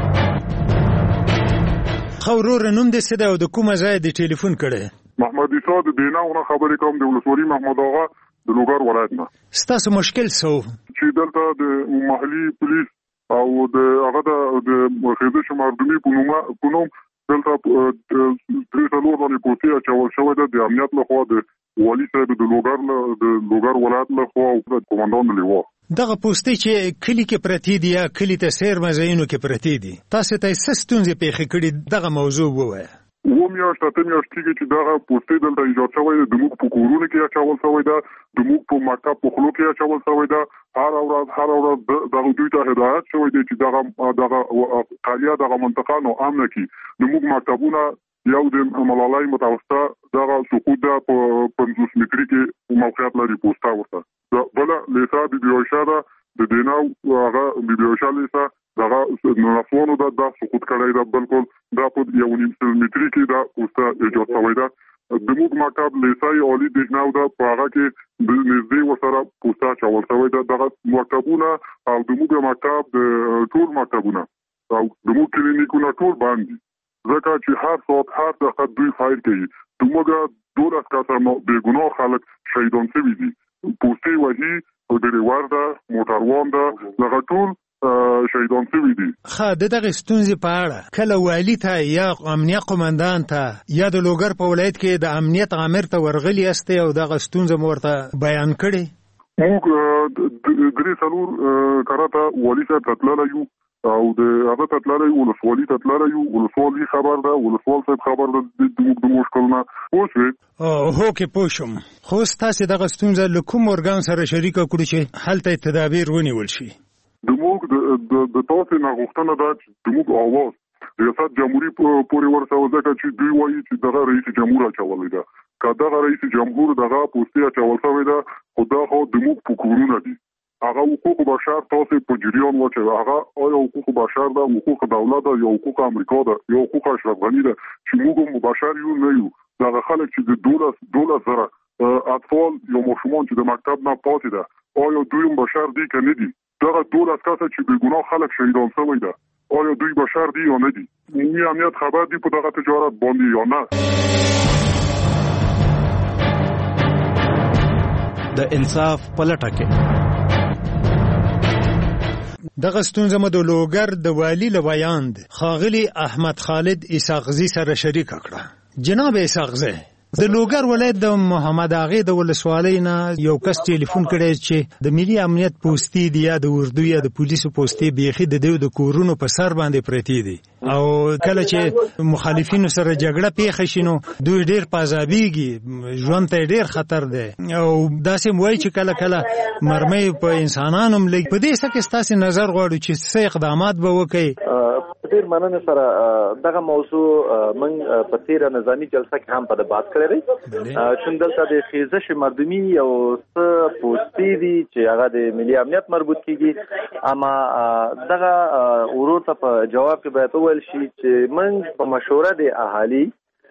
خورور نوم دې څه دی او د کومه ځای دې ټلیفون کړی؟ محمد عیسی د دیناونه خبرې کوم د ولسوالۍ محمد آغا د لوګر ولایت نه. ستاسو مشکل څه و؟ چې دلته د محلي پولیس او د هغه د خیزش مردمي په نوم دلته درې څلور باندې پوستې اچول شوی ده د امنیت لخوا د والي صاحب د لوګر د لوګر ولایت لخوا او د قومندان د لیوا. دغه پوستې چې کلی کې پرتې دي یا کلی ته سیر مزینو کې پرتې دي تاسو ته څه ستونزې پیښې کړي دغه موضوع ووایه. و میاشت اته میاشت کېږي چې دغه پوستې دلته ایجاد شوی ده. زموږ په کورونو کې اچول شوی ده، زموږ په مکتب په خولو کې اچول شوی ده. هر ورځ هر ورځ دغه دوی ته هدایت شوی دی چې دغه دغه قالیه دغه منطقه نو امنه کړي. زموږ مکتبونه یو د ملالۍ متوسطه دغه سقوط ده په پنځوس متري کې موقعیت لري پوسټه ورته. بله لیسا بي بي عایشه ده د دیناو هغه بي بي عایشه لیسا دغه نفوانو ده دا سقوط کړی ده. بلکل دا په یو نیم سل متري کې دا پوسټه ایجاد شوی ده. زموږ مکتب لیسای عالي دهناو ده په هغه کې د نږدې ورسره پوسټه اچول شوی ده. دغه مکتبونه او زموږ مکتب د ټول مکتبونه او زموږ کلینیکونه ټول بند دي ځکه چې هر ساعت هر دقیقه دوی فایل کوي. زموږ دولس کسه بېګناه خلک شهیدان شوي دي. پوستې وهي او ډریور ده موټروان ده دغه ټول شهیدان شوي دي. ښه د دغه ستونزې په اړه کله والي ته یا امنیه قومندان ته یا د لوګر په ولایت کې د امنیت آمر ته ورغلي یاستئ او دغه ستونزه مو ورته بیان کړې؟ موږ درې څلور کاره ته والي صاحب ته تللی یو او د هغه ته تللی یو، ولسوالي ته تللی یو، ولسوالي خبر ده، ولسوال صاحب خبر ده زموږ د مشکل نه. پوه شوې؟ هو کې پوه شوم. خو ستاسې دغه ستونزه له کوم ارګان سره شریکه کړو چې هلته تدابیر ونیول شي؟ زموږ د تاسې نه غوښتنه ده چې زموږ اواز ریاست جمهوري پورې ورسوه، ځکه چې دوی وایي چې دغه رئیس جمهور اچولی ده. که دغه رئیس جمهور دغه پوستې اچول شوی ده، خو دا خو زموږ په کورونه دي. هغه حقوق بشر تاسې په جریان واچوي. هغه آیا حقوق بشر ده، حقوق دولت ده، یا حقوق امریکا ده، یا حقوق اشرف غني ده چې موږ هم بشر یو نه یو. دغه خلک چې د دولس دولس زره اطفال یا ماشومان چې د مکتب نه پاتې ده، آیا دوی هم بشر دي که نه دي؟ دغه دولس کسه چې بېګناه خلک شهیدان شوی ده، آیا دوی بشر دي یا نه دي؟ عمومي امنیت خبر دي په دغه تجارت باندې یا نه؟ د انصاف په لټه کې دغه ستونزه مو د لوګر د والي له ویاند ښاغلي احمد خالد اسحاقزي سره شریکه کړه. جناب اسحاقزي، د لوګر ولایت د محمد اغې د ولسوالۍ نه یو کس ټلیفون کړی چې د ملي امنیت پوستې دی یا د اردو یا د پولیسو پوستې بیخي د دوی د کورونو په سر باندې پرتې دي، او کله چې مخالفینو سره جګړه پیښه شي نو دوی ډیر پازابیږي، ژوند ته ډیر خطر دی، او داسې وایي چې کله کله مرمۍ په انسانانو هم لګي. په دې څه کې ستاسې نظر غواړو چې څه اقدامات به وکړي؟ ډیر مننه سره دغه موضوع من په تیره نظامی جلسه کې هم په بحث کړی دی چې دلته د خیزش مردمی او څه پوستې دي چې هغه د ملي امنیت مربوط کیږي. اما دغه ورور ته په جواب کې باید وویل شي چې من په مشوره د اهالي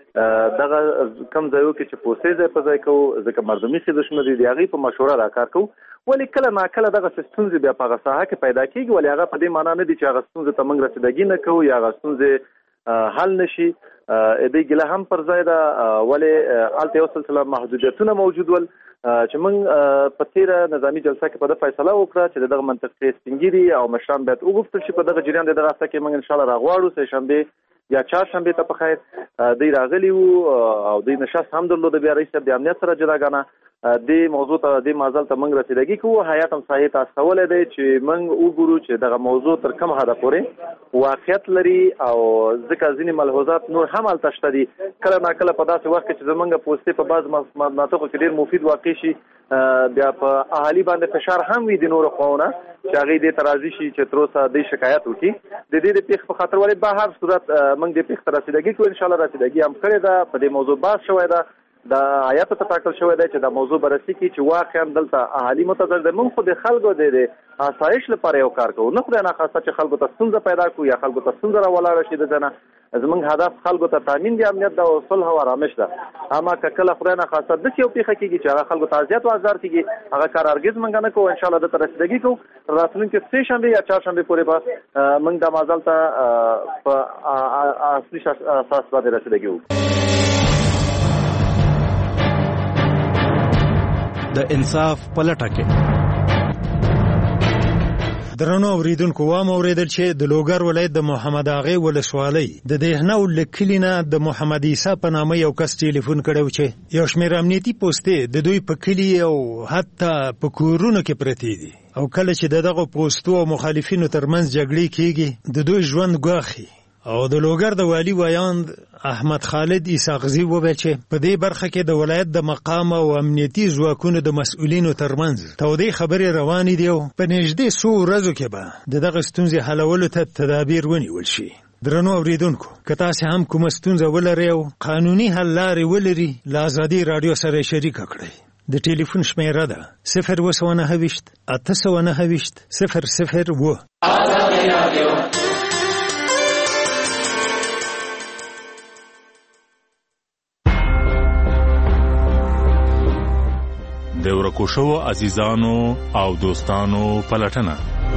دغه کم ځایو کې چې پوستې ځای په ځای کوو، ځکه مردمي خیزشونه دي د هغې په مشوره دا کار کوو. ولې کله ناکله دغه ستونزې بیا په هغه ساحه کې پیدا کېږي، ولې هغه په دې معنا نه دي چې هغه ستونزې ته موږ رسیدګي نه کوو یا هغه ستونزې حل نشي. دې ګیله هم پر ځای ده، ولې هلته یو سلسله محدودیتونه موجود ول چې موږ په تیره نظامي جلسه کې په ده فیصله وکړه چې دغه منطقې سپینګیري او مشران باید وغوښتل شي په دغه جریان د دغه هفته کې موږ انشاءالله راغواړو سهشنبې یا چهارشنبې ته په خیر دوی راغلي وو او دوی نشست هم درلوده. بیا رئیس صاحب د امنیت سره جداګانه دې موضوع ته دې مازل ته موږ رسیدګي کوو. هیات هم ساحې ته استولی دی چې موږ وګورو چې دغه موضوع تر کوم حده پورې واقعیت لري، او ځکه ځینې ملحوظات نور هم هلته شته دي. کله ناکله په داسې وخت کې چې زموږ پوستې په بعض مناطقو کې ډېر مفید واقع شي، بیا په اهالي باندې فشار هم وي د نورو خواونه چې هغې دې ته راضي شي چې تر اوسه دوی شکایت وکړي. د دې د پیښې په خاطر ولې به هر صورت موږ دې پیښې ته رسیدګي کوو. انشاءالله رسیدګي هم کړې ده، په دې موضوع بحث شوی ده، د آیاتو ته ټاکل شوی دی چې دا موضوع بررسي کړي چې واقعا دلته اهالي متضرر دي. موږ خو د خلکو د آسایش لپاره یو کار کوو، نه خدای ناخواسته چې خلکو ته ستونزه پیدا کړو یا خلکو ته ستونزه راولاړه شي. د ځنه زموږ هدف خلکو ته تامین د امنیت ده او صلح او آرامش ده. اما که کله خدای ناخواسته داسې یو پیښه کېږي چې هغه خلکو ته اذیت او آزار کېږي، هغه کار هرګز موږ نه کوو. انشاءالله دته رسیدګي کوو. راتلونکي سه شنبې یا چهارشنبې پورې به موږ دا مازل ته په اصلي اساس باندې رسیدګي وکړو. د انصاف په لټه کې درنو اوریدونکو، وام اوریدل چې د لوګر ولایت د محمد اغې ولسوالۍ د دهنو له کلي نه د محمد عیسی په نامه یو کس ټلیفون کړی چې یو شمېر امنیتي پوستې د دوی په کلي او حتی په کورونو کې پرتې دي، او کله چې د دغه پوستو او مخالفینو ترمنځ جګړې کېږي د دوی ژوند ګواښي. او د لوګر د والي ویاند احمد خالد اسحاقزي وویل چې په دې برخه کې د ولایت د مقام او امنیتي ځواکونو د مسؤلینو ترمنځ تودې خبرې روانې دي، او په نږدې څو ورځو کې به د دغه ستونزې حلولو ته تدابیر ونیول شي. درنو اوریدونکو، که تاسې هم کومه ستونزه ولرئ او قانوني حل لارې ولري، له ازادي راډیو سره یې شریکه کړئ. د ټلیفون شمیره ده صفر اووه سوه نهه ویشت اته سوه نهه ویشت صفر صفر اووه. د ورکو شوو عزیزانو او دوستانو پلټنه.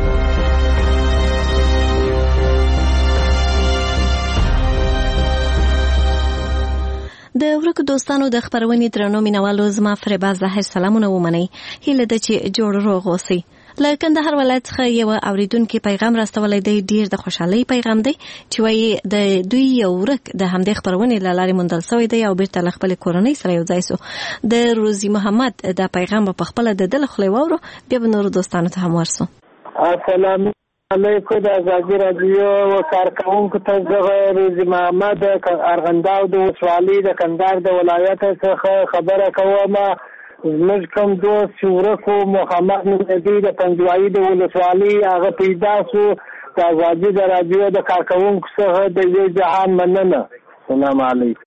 د ورکو دوستانو د خبرونې درنو مینوالو، زما فریبا زهر سلامونه ومنئ. هیله ده چې جوړ روغ اوسئ. له کندهار ولایت څخه یو اوریدونکو پیغام راستولی دی، ډیر د خوشحالۍ پیغام دی چې وایي د دوی یو ورک د همدې خبرونې له لارې موندل شوی دی او بیرته له خپلې کورنۍ سره یو ځای سو. د روزي محمد د پیغام په خپله د ده له خولې واورو، بیا به نورو دوستانو ته هم ورسو. السلام علیکم. د ازادي راډیو و کارکونکو ته زه روزي محمد ارغنداو د ولسوالۍ د کندهار د ولایت څخه خبره کوم. زموږ کوم دوست چې ورک و محمد نبي د پنجوایي د ولسوالۍ، هغه پیدا سو. د ازادي د راډیو د کارکونکو څخه د یو جهان مننه. السلام علیکم.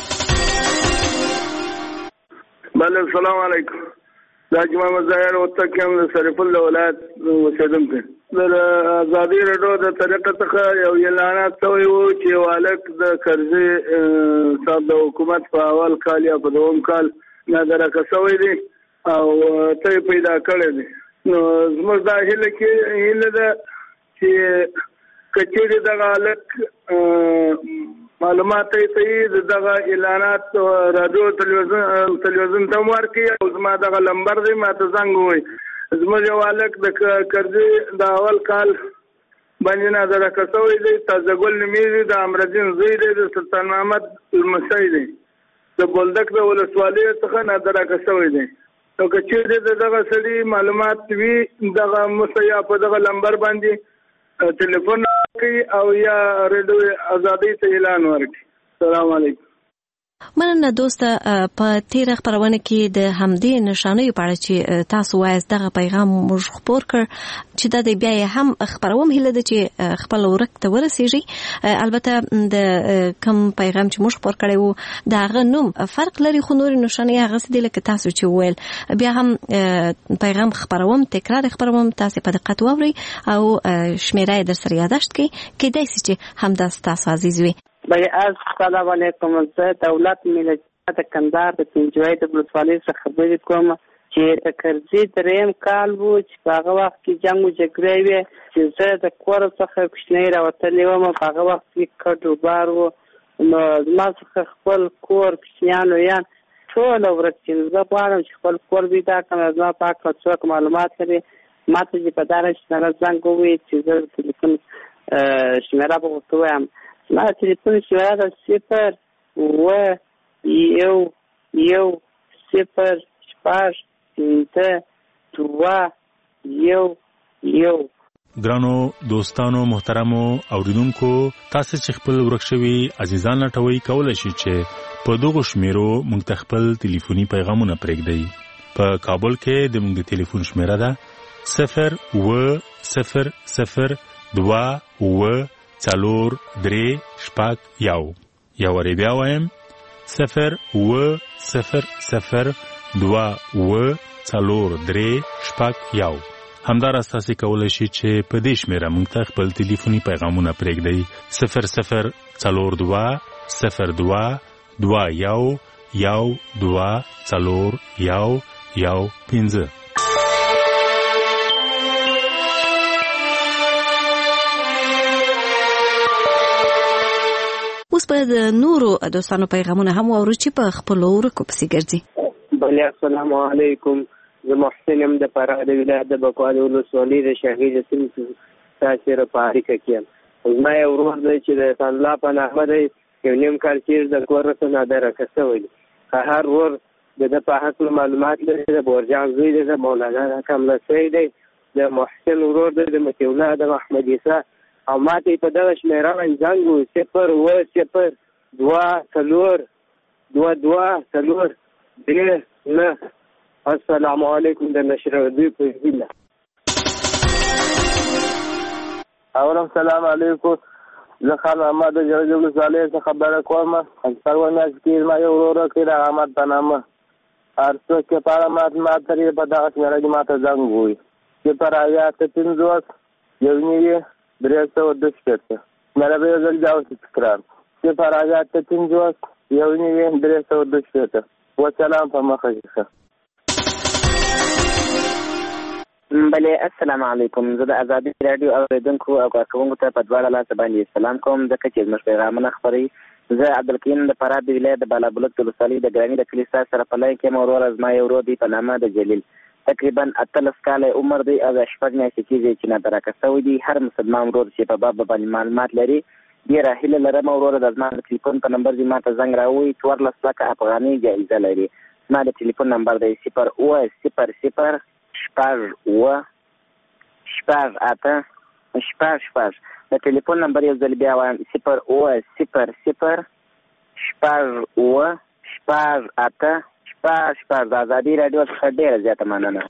بله السلام علیکم. دا جمعه ظاهر وته کوم د شریف الله ولایت اوسیدونکی. د ازادي راډیو د طریقه څخه یو اعلانات شوی و چې والک د کرزي صاحب د حکومت په اول کال یا په دوم کال نه درکه شوی دی او ته پیدا کړی دی. نو زموږ دا هیله کې هیله ده چې کچېرې دغه هلک معلومات یې صحیح دغه اعلانات راډیو تلویزیون تلویزیون ته هم ورکړي او زما دغه لمبر دی ما ته زنګ ووایي. زموږ یو هلک د کرزي د اول کال باندې نه درکه شوی دی. تازه ګل نومیږي، د امرالدین زوی دی، د سلطان محمد لمسی دی، د بولدک د ولسوالۍ څخه نه درکه شوی دی. نو که چېرې د دغه سړي معلومات وي دغه مسیا په دغه لمبر باندې ټلیفون کوي او یا ریډیو ازادۍ ته اعلان ورکړي. السلام علیکم. مننه دوسته. په تیره خبرونه کې د همدې نشانیو په اړه چې تاسو وایاست دغه پیغام موږ خپور کړ چې دا د بیا یې هم خبروم هیله ده چې خپل ورک ته ورسیږي. البته د کوم پیغام چې موږ خپور کړی وو د هغه نوم فرق لري، خو نورې نشانې هغسې دي لکه تاسو چې وویل. بیا هم پیغام خپروم، تکرار خپروم، تاسې په دقت واورئ او شمیره یې در سره یاداشت کړئ، کیدای شي چې همداسې تاسو عزیز وي. بھائی السلام علیکم. زه دولت ملت د کندهار د پنجوایي د ولسوالۍ څخه خبرې کوم چې د کرزي دریم کال و چې په هغه وخت کې جنګ و جګړې وې چې زه د کور څخه کوچنۍ راوتلې وم. په هغه وخت کې کډ وبار و، نو زما څخه خپل کور کوچنیان ویان ټوله ورک شي. زه غواړم چې خپل کور پیدا کړم. زما په هکله څوک معلومات لري ما ته چې په دغه شمېره زنګ ووایي چې زه د تلیفون شمېره به ورته ووایم. ما تلیفون شمېره ده صفر اوه یو یو صفر شپږ پنځه دوه یو یو. ګرانو دوستانو محترمو اوریدونکو، تاسو چې خپل ورک شوي عزیزان لټوي کولی شئ چې په دغو شمیرو موږ ته خپل ټلیفوني پیغامونه پرېږدئ. په کابل کې د موږ د ټلیفون شمیره ده صفر اوه صفر صفر دوه اوه څلور درې شپږ یو. یا وارې بیا وایم صفر اوه صفر صفر دوه اوه څلور درې شپږ یو. همداراز تاسو کولی شئ چې په دې شمیره موږ ته خپل ټلیفوني پیغامونه پرېږدئ. صفر صفر څلور دوه صفر دوه دوه یو یو دوه څلور یو یو پنځه. اوس به د نورو دوستانو پیغامونه هم واورو چې په خپلو ورکو پسې ګرځي. بله السلام علیکم. زه محسن یم د فراه د ولایت د بکواه د ولسوالۍ د شهید سیمې تاثیر په اړیکه کې یم. زما یو ورور دی چې د احسان الله په نامه دی، یو نیم کال تېر د کور څخه نادرکه شوی دی. هر ورور د ده په هکله معلومات لري. د بورجان زوی دی، د مولانا حکم لسی دی، د محسن ورور دی، د مطیع الله، د محمد عیسی. او ما ته په دغه شمېره باندې زنګ و صفر اوه صفر دوه څلور دوه دوه څلور درې نه. السلام علیکم. د نشر دوی په هیله. اولم سلام علیکم. زه خان محمد د جرګې ولسوالۍ څخه خبره کوم. اکثر ونیاز کې زما یو ورور کې د احمد په نامه هر څوک چې په اړه معلومات لري په دغه شمېره کې ما ته زنګ ووایي. صفر اویا اته پنځوس یو نوي درې سوه دوه شپېته. شمېره به یو ځل بیا اوس تکرار صفر اویا اته پنځوس یو نوي درې سوه دوه شپېته. وسلام په مخه شه. بله السلام علیکم. زه د ازادي راډیو اوریدونکو او کارکوونکو ته په دواړه لاسه باندې سلام کوم ځکه چې زموږ پیغامونه خپروي. زه عبدالکریم د فراه د ولایت د بالابلوک د ولسوالۍ د ګراني د کلي ستا سره په لاین کې یم. وروره زما یو ورور دی په نامه د جلیل. تقریبا اتلس کاله عمر دی او شپږ میاشتې کېږي چې نادرکه شوی دی. هر مسلمان ورور چې په باب باندې معلومات لري ډېره هیله لرم وروره د زما د ټلیفون په نمبر دې ما ته زنګ راووایي. څوارلس لکه افغانۍ جایزه لري. زما د ټلیفون نمبر دی صفر اووه صفر صفر شپږ اووه شپږ اته شپږ شپږ. د ټلیفون نمبر یو ځل بیا وایم صفر اووه صفر صفر شپږ اووه شپږ اته شپږ شپږ. د ازادي راډیو څخه ډېره زیاته مننه.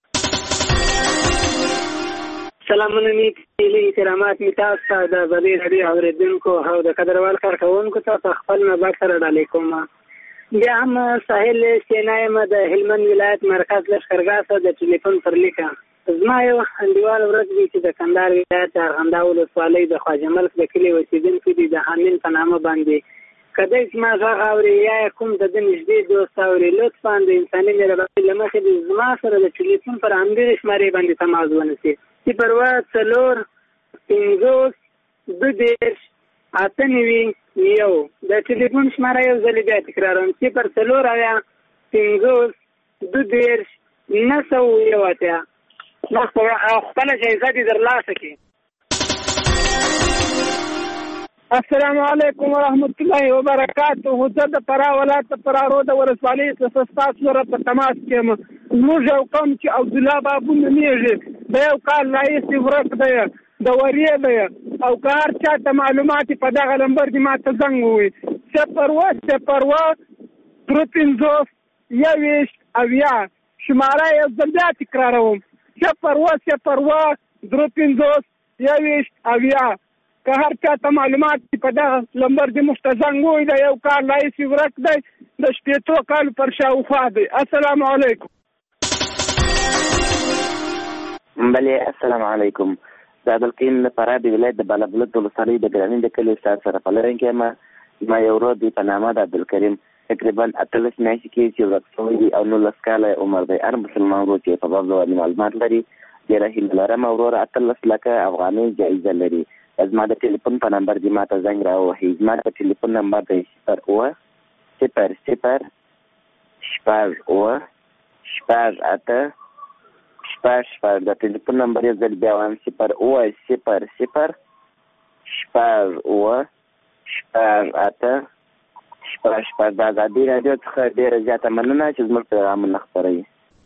سلامونه می کلی کرامات می تاسو ته د ازادي راډیو اوریدونکو او د قدروال کارکوونکو ته په خپل نوبت سره ډالۍ کوم. بیا هم ساحل سینایم د هلمند ولایت مرکز لښکرګاه څخه د ټلیفون پر لیکه زما یو انډیوال ورځ دی چې د کندهار ولایت ارغنده ولسوالۍ د خواجه ملک د کلي اوسېدونکي دي د حامین په نامه باندې کدی چې ما غږ اوري یا کوم د ده نږدې دوست اوري لطفا د انساني مهربانۍ له مخې د زما سره د ټلیفون پر همدې شمارې باندې تماس ونیسي صفر اووه څلور پنځوس دوه دېرش اته نوي یو. د ټلیفون شماره یو ځل بیا تکراروم صفر څلور اویا پنځوس دوه دېرش نهه سوه یو اتیا. خپله جایزه دې ترلاسه کړي. السلام علیکم ورحمت الله وبرکاته. زه د فراه ولایت د فراه رود ولسوالۍ څخه ستاسو سره په تماس کې یم. زموږ یو قوم چې عبدالله بابو نومېږي د یو کال راهیسې ورک دی د ورې دی او که هر چا ته معلومات په دغه نمبر دې ما ته زنګ ووایي صفر اووه صفر اووه درې پنځوس یوویشت اویا. شماره یو ځل بیا تکراروم صفر اووه صفر اووه درې پنځوس یوویشت اویا. که هر چا ته معلومات په دغه نمبر دې موږ ته زنګ ووایي د یو کال راهیسې ورک دی د شپېتو کالو پر شاوخوا دی. السلام علیکم. بلې السلام علیکم. د عبدالقیم د فراه د ولایت د بالابلوک ولسوالۍ د ګرانۍ د کلي استاد سره پلرونکی یم. زما یو ورور دی په نامه د عبدالکریم تقریبا اتلس میاشتې کېږي چې ورک شوی دی او نولس کاله عمر دی. هر مسلمان ورور چې په باب باندې معلومات لري ډېره هیله لرم وروره اتلس لکه افغانۍ جایزه لري. زما د ټلیفون په نمبر دې ما ته زنګ راووهي. زما د ټلیفون نمبر دی صفر اووه صفر صفر شپږ اووه شپږ اته شپږ شپږ. د ټلیفون نمبر یو ځل بیا وایم صفر اووه صفر صفر شپږ اووه شپږ اته شپږ شپږ. د ازادي راډیو څخه ډېره زیاته مننه چې زموږ پیغامونه خپروي.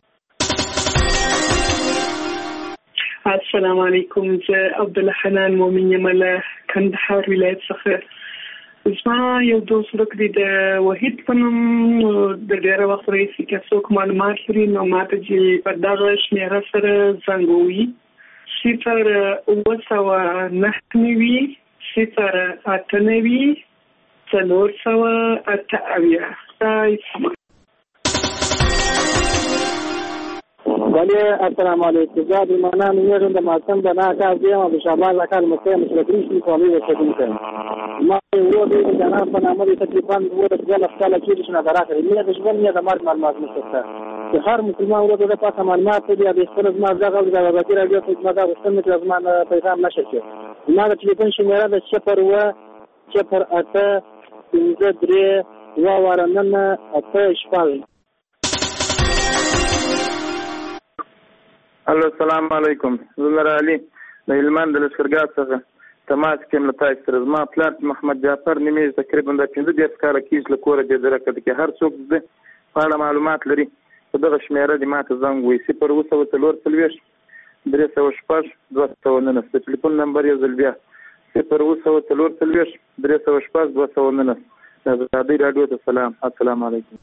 السلام علیکم. زه عبدالحنان مومن یم له کندهار ولایت څخه. زما یو دوست ورک دی د وحید په نوم د ډېره وخت راهیسې که څوک معلومات لري نو ما ته چې په دغه شمېره سره زنګ ووهي صفر اووه سوه نهه نوي صفر اته نوي څلور سوه اته اویا. بله السلام علیکم. زه د ایمانا نومیږم د ماسم د نه کال یم او د شعبان له کال مستۍ مشرفین شي قومي اوسېدونکی یم. ما یو ورور دی د جناب په نامه دې تقریبا اووه دولس کاله کېږي چې نظره کوي. مینه د ژوند مینه د مرګ معلومات نشته چې هر مسلمان ورور ته د پاسه معلومات دی د خپل زما غږ او د ازادي راډیو په خدمت غوښتنه چې زما پیغام نشر کړي. زما د ټلیفون شمېره د صفر اووه صفر اته پنځه درې اووه واره نهه اته شپږ. الو السلام علیکم. زه نور علي د هلمند د لښکرګاه څخه تماس کې یم له تاسو سره. زما پلار محمد جعفر نومېږي تقریبا د پنځه دېرش کاله کېږي له کوره بېدره کړ کې هر څوک د په اړه معلومات لري په دغه شمېره دې ما ته زنګ ووایي صفر اووه سوه څلور څلوېښت درې سوه شپږ دوه سوه نولس. د ټلیفون نمبر یو ځل بیا صفر اووه سوه څلور څلوېښت درې سوه شپږ دوه سوه نولس. د ازادۍ راډیو ته سلام. السلام علیکم.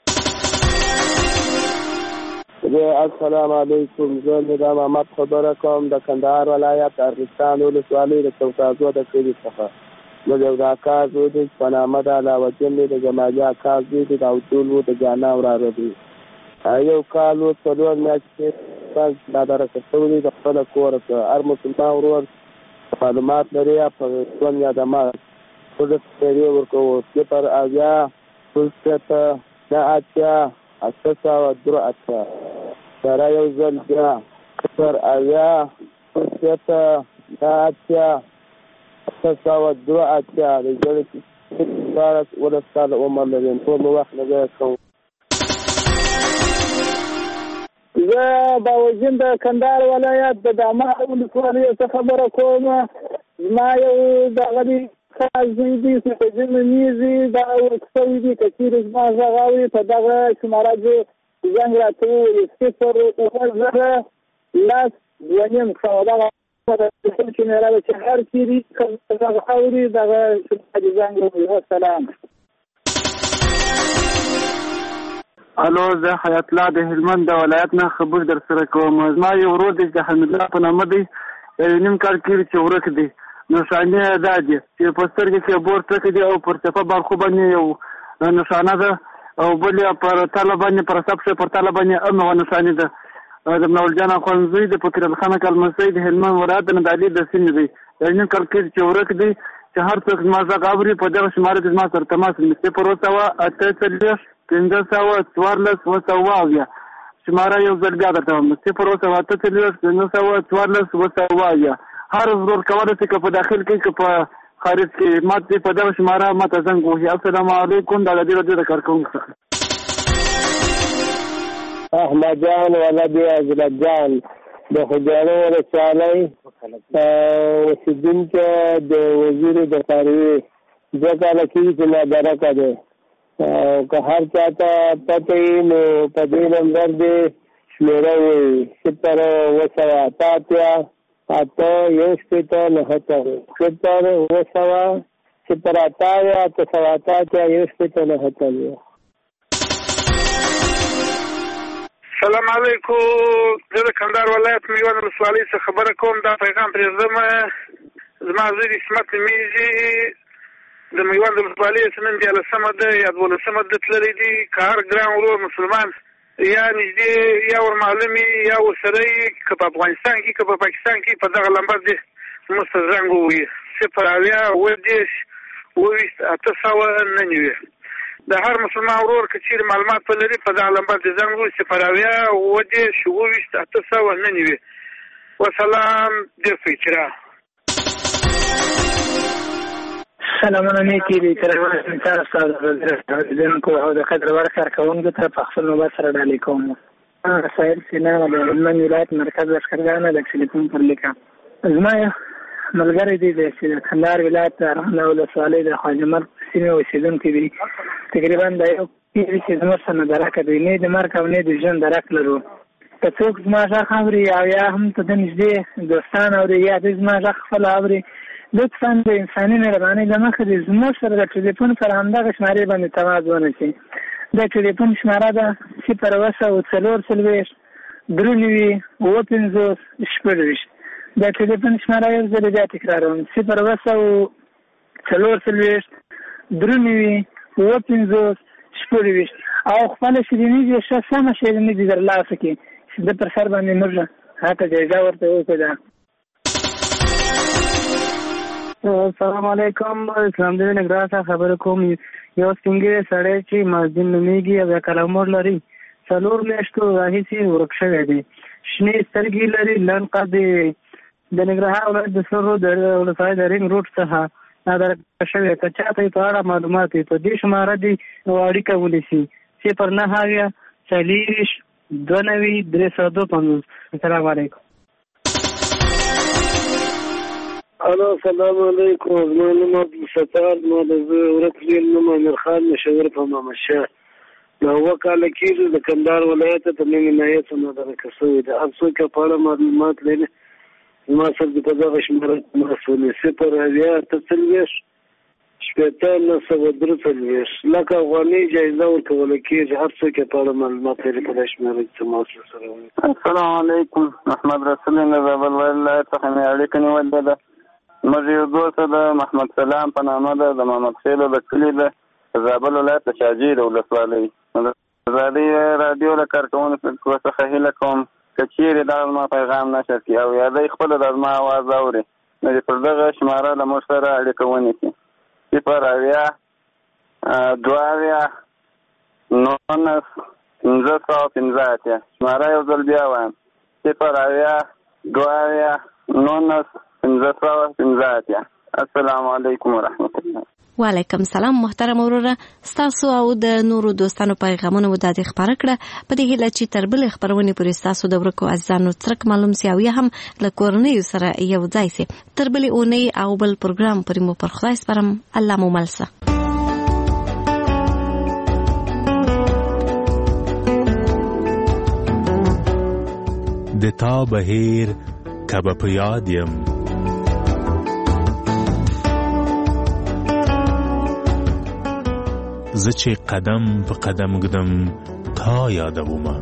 السلام علیکم. زه نظام احمد خبره کوم د کندهار ولایت ارغستان ولسوالۍ د چوکازو د کلي څخه. زه یو د اکا زوی دی په نامه د علاوالدین دی د جمالي اکا زوی دی د عبدول و د جانا وراره دی. یو کال و څلور میاشتې نادرکه شوی دی د خپله کوره څخه. هر مسلمان ورور معلومات لري په ژوند یا د مرګ ټولې شمېرې ورکوو صفر اویا شپږ شپېته نهه اتیا اته سوه درې اتیا. سره یو ځل بیا صفر اویا شپږ شپېته نهه اتیا اته سوه درې اتیا. د زړه شپاړس اوولس کاله عمر لري. ټول مو وخت نه ضایع کوم. زه باوجین د کندهار ولایت د دامه ولسوالۍ څخه خبره کوم. زما یو دغه دی خاص دی چې په ځینې میزي دا ورکسوي دي که چیرې زما غږ اوري په دغه شماره زه زنګ راته ووایي صفر اووه زره لس دوه نیم سوه دغه شمېره ده چې هر چیرې غږ اوري دغه شماره دې زنګ ووایي. والسلام. الو زه حیات الله د هلمند د ولایت نه خبر در سره کوم. زما یو ورور دی چې حمید الله په نامه دی، نیم کال کېږي چې ورک دی. نښانې دا دي چې په سترګې کې بور ټکي دي او پر چپه برخو باندې یو نښانه ده او بل یې پر تله باندې پر سب شه پر تله باندې ام یوه نښانې ده. د منول جان اخوندزوی د فقیر الخان کلمسۍ د هلمند ولایت د ندالي د سیمې دی. نیم کال کېږي چې ورک دی چې هر څوک زما غږ اوري په دغه شماره کې زما سره تماس ونیسي. صفر اووه سوه اته څلوېښت پنځه سوه څوارلس اووه سوه اویا شماره یو ځل بیا درته وایم. صفر اووه سوه اته څلوېښت پنځه سوه څوارلس اووه سوه اویا. هر ضرور کولی شي که په داخل کې که په خارج کې ما دې په دغه شماره ما ته زنګ ووهي. السلام علیکم. د ازادي راډیو د کارکوونکو څخه احمد جان ولد حضرت جان د خوږیاڼو ولسوالۍ اوسېدونکی د وزیر د څاروي دوه کاله کېږي چې نادرکه دی. که هر چا ته پته وي نو په دې نمبر دې شمېره ووایي صفر اووه سوه اته اتیا اته یو شپېته نهه صفر اووه سوه صفر اته اویا اته سوه اته اتیا یو شپېته نهه. سلام علیکم. زه د کندهار ولایت میوند ولسوالۍ څخه خبره کوم. دا پیغام پرېږدم. زما زوی د اسمت نومېږي، د میوند ولسوالۍ چې نن دیارلسمه ده یا دولسمه ده تللی دي. که هر ګران ورور مسلمان یا نږدې یا ورمعلوم یا ورسره یي که په افغانستان کې که په پاکستان کې په دغه لمبر دې موږ ته زنګ ووهي. صفر اویا اووه دېرش اووه ویشت اته سوه نه نوي. د هر مسلمان ورور که چیرې معلومات په لري په دغه لمبر دې زنګ ووهي. صفر اویا اووه دېرش اووه ویشت اته سوه نه نوي. وسلام. ډېر ښه اجرا. سلامونه نیکې دي ترې تاسو ته اوریدونکو او د قدر وړ کارکوونکو ته په خپل نوبت سره ډالۍ کوم. سهیل سینا د هلمند ولایت مرکز لښکرګاه نه د ټلیفون پر لیکه. زما ملګری دی چې د کندهار ولایت د ارغنداب ولسوالۍ د خواجه مرګ سیمې اوسېدونکی دی. تقریبا دا یو پیر چې زموږ سره درکه دی، نه د مرګ او نه د ژوند درک لرو. که څوک زما غږ اوري او یا هم ته د نږدې دوستان اوري یا د زما غږ خپل اوري، لطفا د انساني مهربانۍ له مخې د زموږ سره د ټلیفون پر همدغه شمارې باندې تماس ونیسي. د ټلیفون شماره ده صفر اووه سوه څلور څلوېښت درې نوي اووه پنځوس شپږ ویشت. د ټلیفون شماره یو ځل بیا تکراروم صفر اووه سوه څلور څلوېښت درې نوي اووه پنځوس شپږ ویشت. او خپله شیریني دې ښه سمه شیریني دې ترلاسه کړي چې د پر سر باندې موږ هغه جایزه ورته وکړو. السلام علیکم. اسلام دې نګران څخه خبره کوم. یو سپینګیری سړی چې مازدین نومیږي او د کلامور لري څلور میاشتو راهیسې ورک شوی دی. شنې سترګې لري، لنډ قد د ننګرهار ولایت د سرو د ولسوالۍ د رینګ روډ څخه نادرکه شوی. که چاته یې په اړه معلومات وي په دې شماره دې اړیکه ونیسي صفر نهه اویا څلېرویشت دوه نوي درې سوه دوه پنځوس. السلام علیکم. الو السلام علیکم. زما نوم عبدالستار، ما د زه ورک زوی نوم امیر خان مشاور په محمد شاه. د اووه کاله کېږي د کندهار ولایت ته نیم عنایت نادرکه شوی دی. هر څوک په اړه معلومات لري زما سره دې په دغه شماره تماس ونیسي صفر اویا اته څلوېښت شپېته نهه سوه درې څلوېښت. لکه افغانۍ جایزه ورکولی کېږي. هر څوک په اړه معلومات لري په دغه شماره تماس سره ونیسي. السلام علیکم. محمد رسول د زابل ولایت څخه مې اړیکه نیولې ده. موږ یو دوست د محمد سلام په نامه ده، د محمد خیلو د کلي ده، د زابل ولایت د شاجوی د ولسوالۍ. د ازادي راډیو له کارکوونکو څخه هیله کوم که چیرې دا زما پیغام نشر کړي او یا دی خپله د زما اواز اوري نو د پر دغه شماره له موږ سره اړیکه ونیسي صفر اویا دوه اویا نولس پنځه سوه پنځه اتیا. شماره یو ځل بیا وایم صفر اویا دوه اویا نولس پنځه سوه پنځه اتیا. السلام علیکم ورحمت الله. وعلیکم سلام محترم وروره، ستاسو او د نورو دوستانو پیغامونه مو د خبره کړه په دې هیله چې تر بل خبرونه پورې ستاسو د ورکو عزیزانو ترک معلوم سی او هم له کورنۍ سره یو ځای سي. تر بل اونۍ او بل پروګرام پرې مو پر خدای سپارم. الله مو ملسه. د تا بهیر کبه په یاد یم، زه چې قدم په قدم ږدم تا یادومه.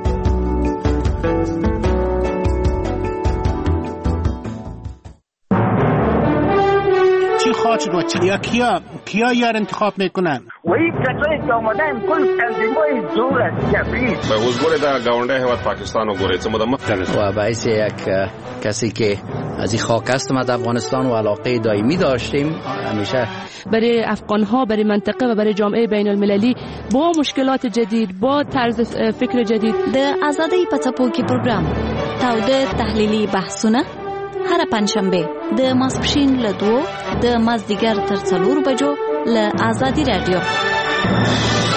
چی خواهد شد و چی یا کیا کیا یار انتخاب میکنن؟ و این کسایی که آمدن کل تنظیمای زور است جبریست. به حضور در گاونده هیواد پاکستان و گوریت مدمه و باعث یک کسی که از این خاک است ما در افغانستان و علاقه دائمی داشتیم همیشه برای افغان‌ها، برای منطقه و برای جامعه بین المللی با مشکلات جدید، با طرز فکر جدید. د آزادۍ په څپو کې پروګرام تاوده تحلیلي بحثونه هر پنځشنبه د ماسپښین له دوه د مازدیګر تر څلور بجو له آزادي رادیو.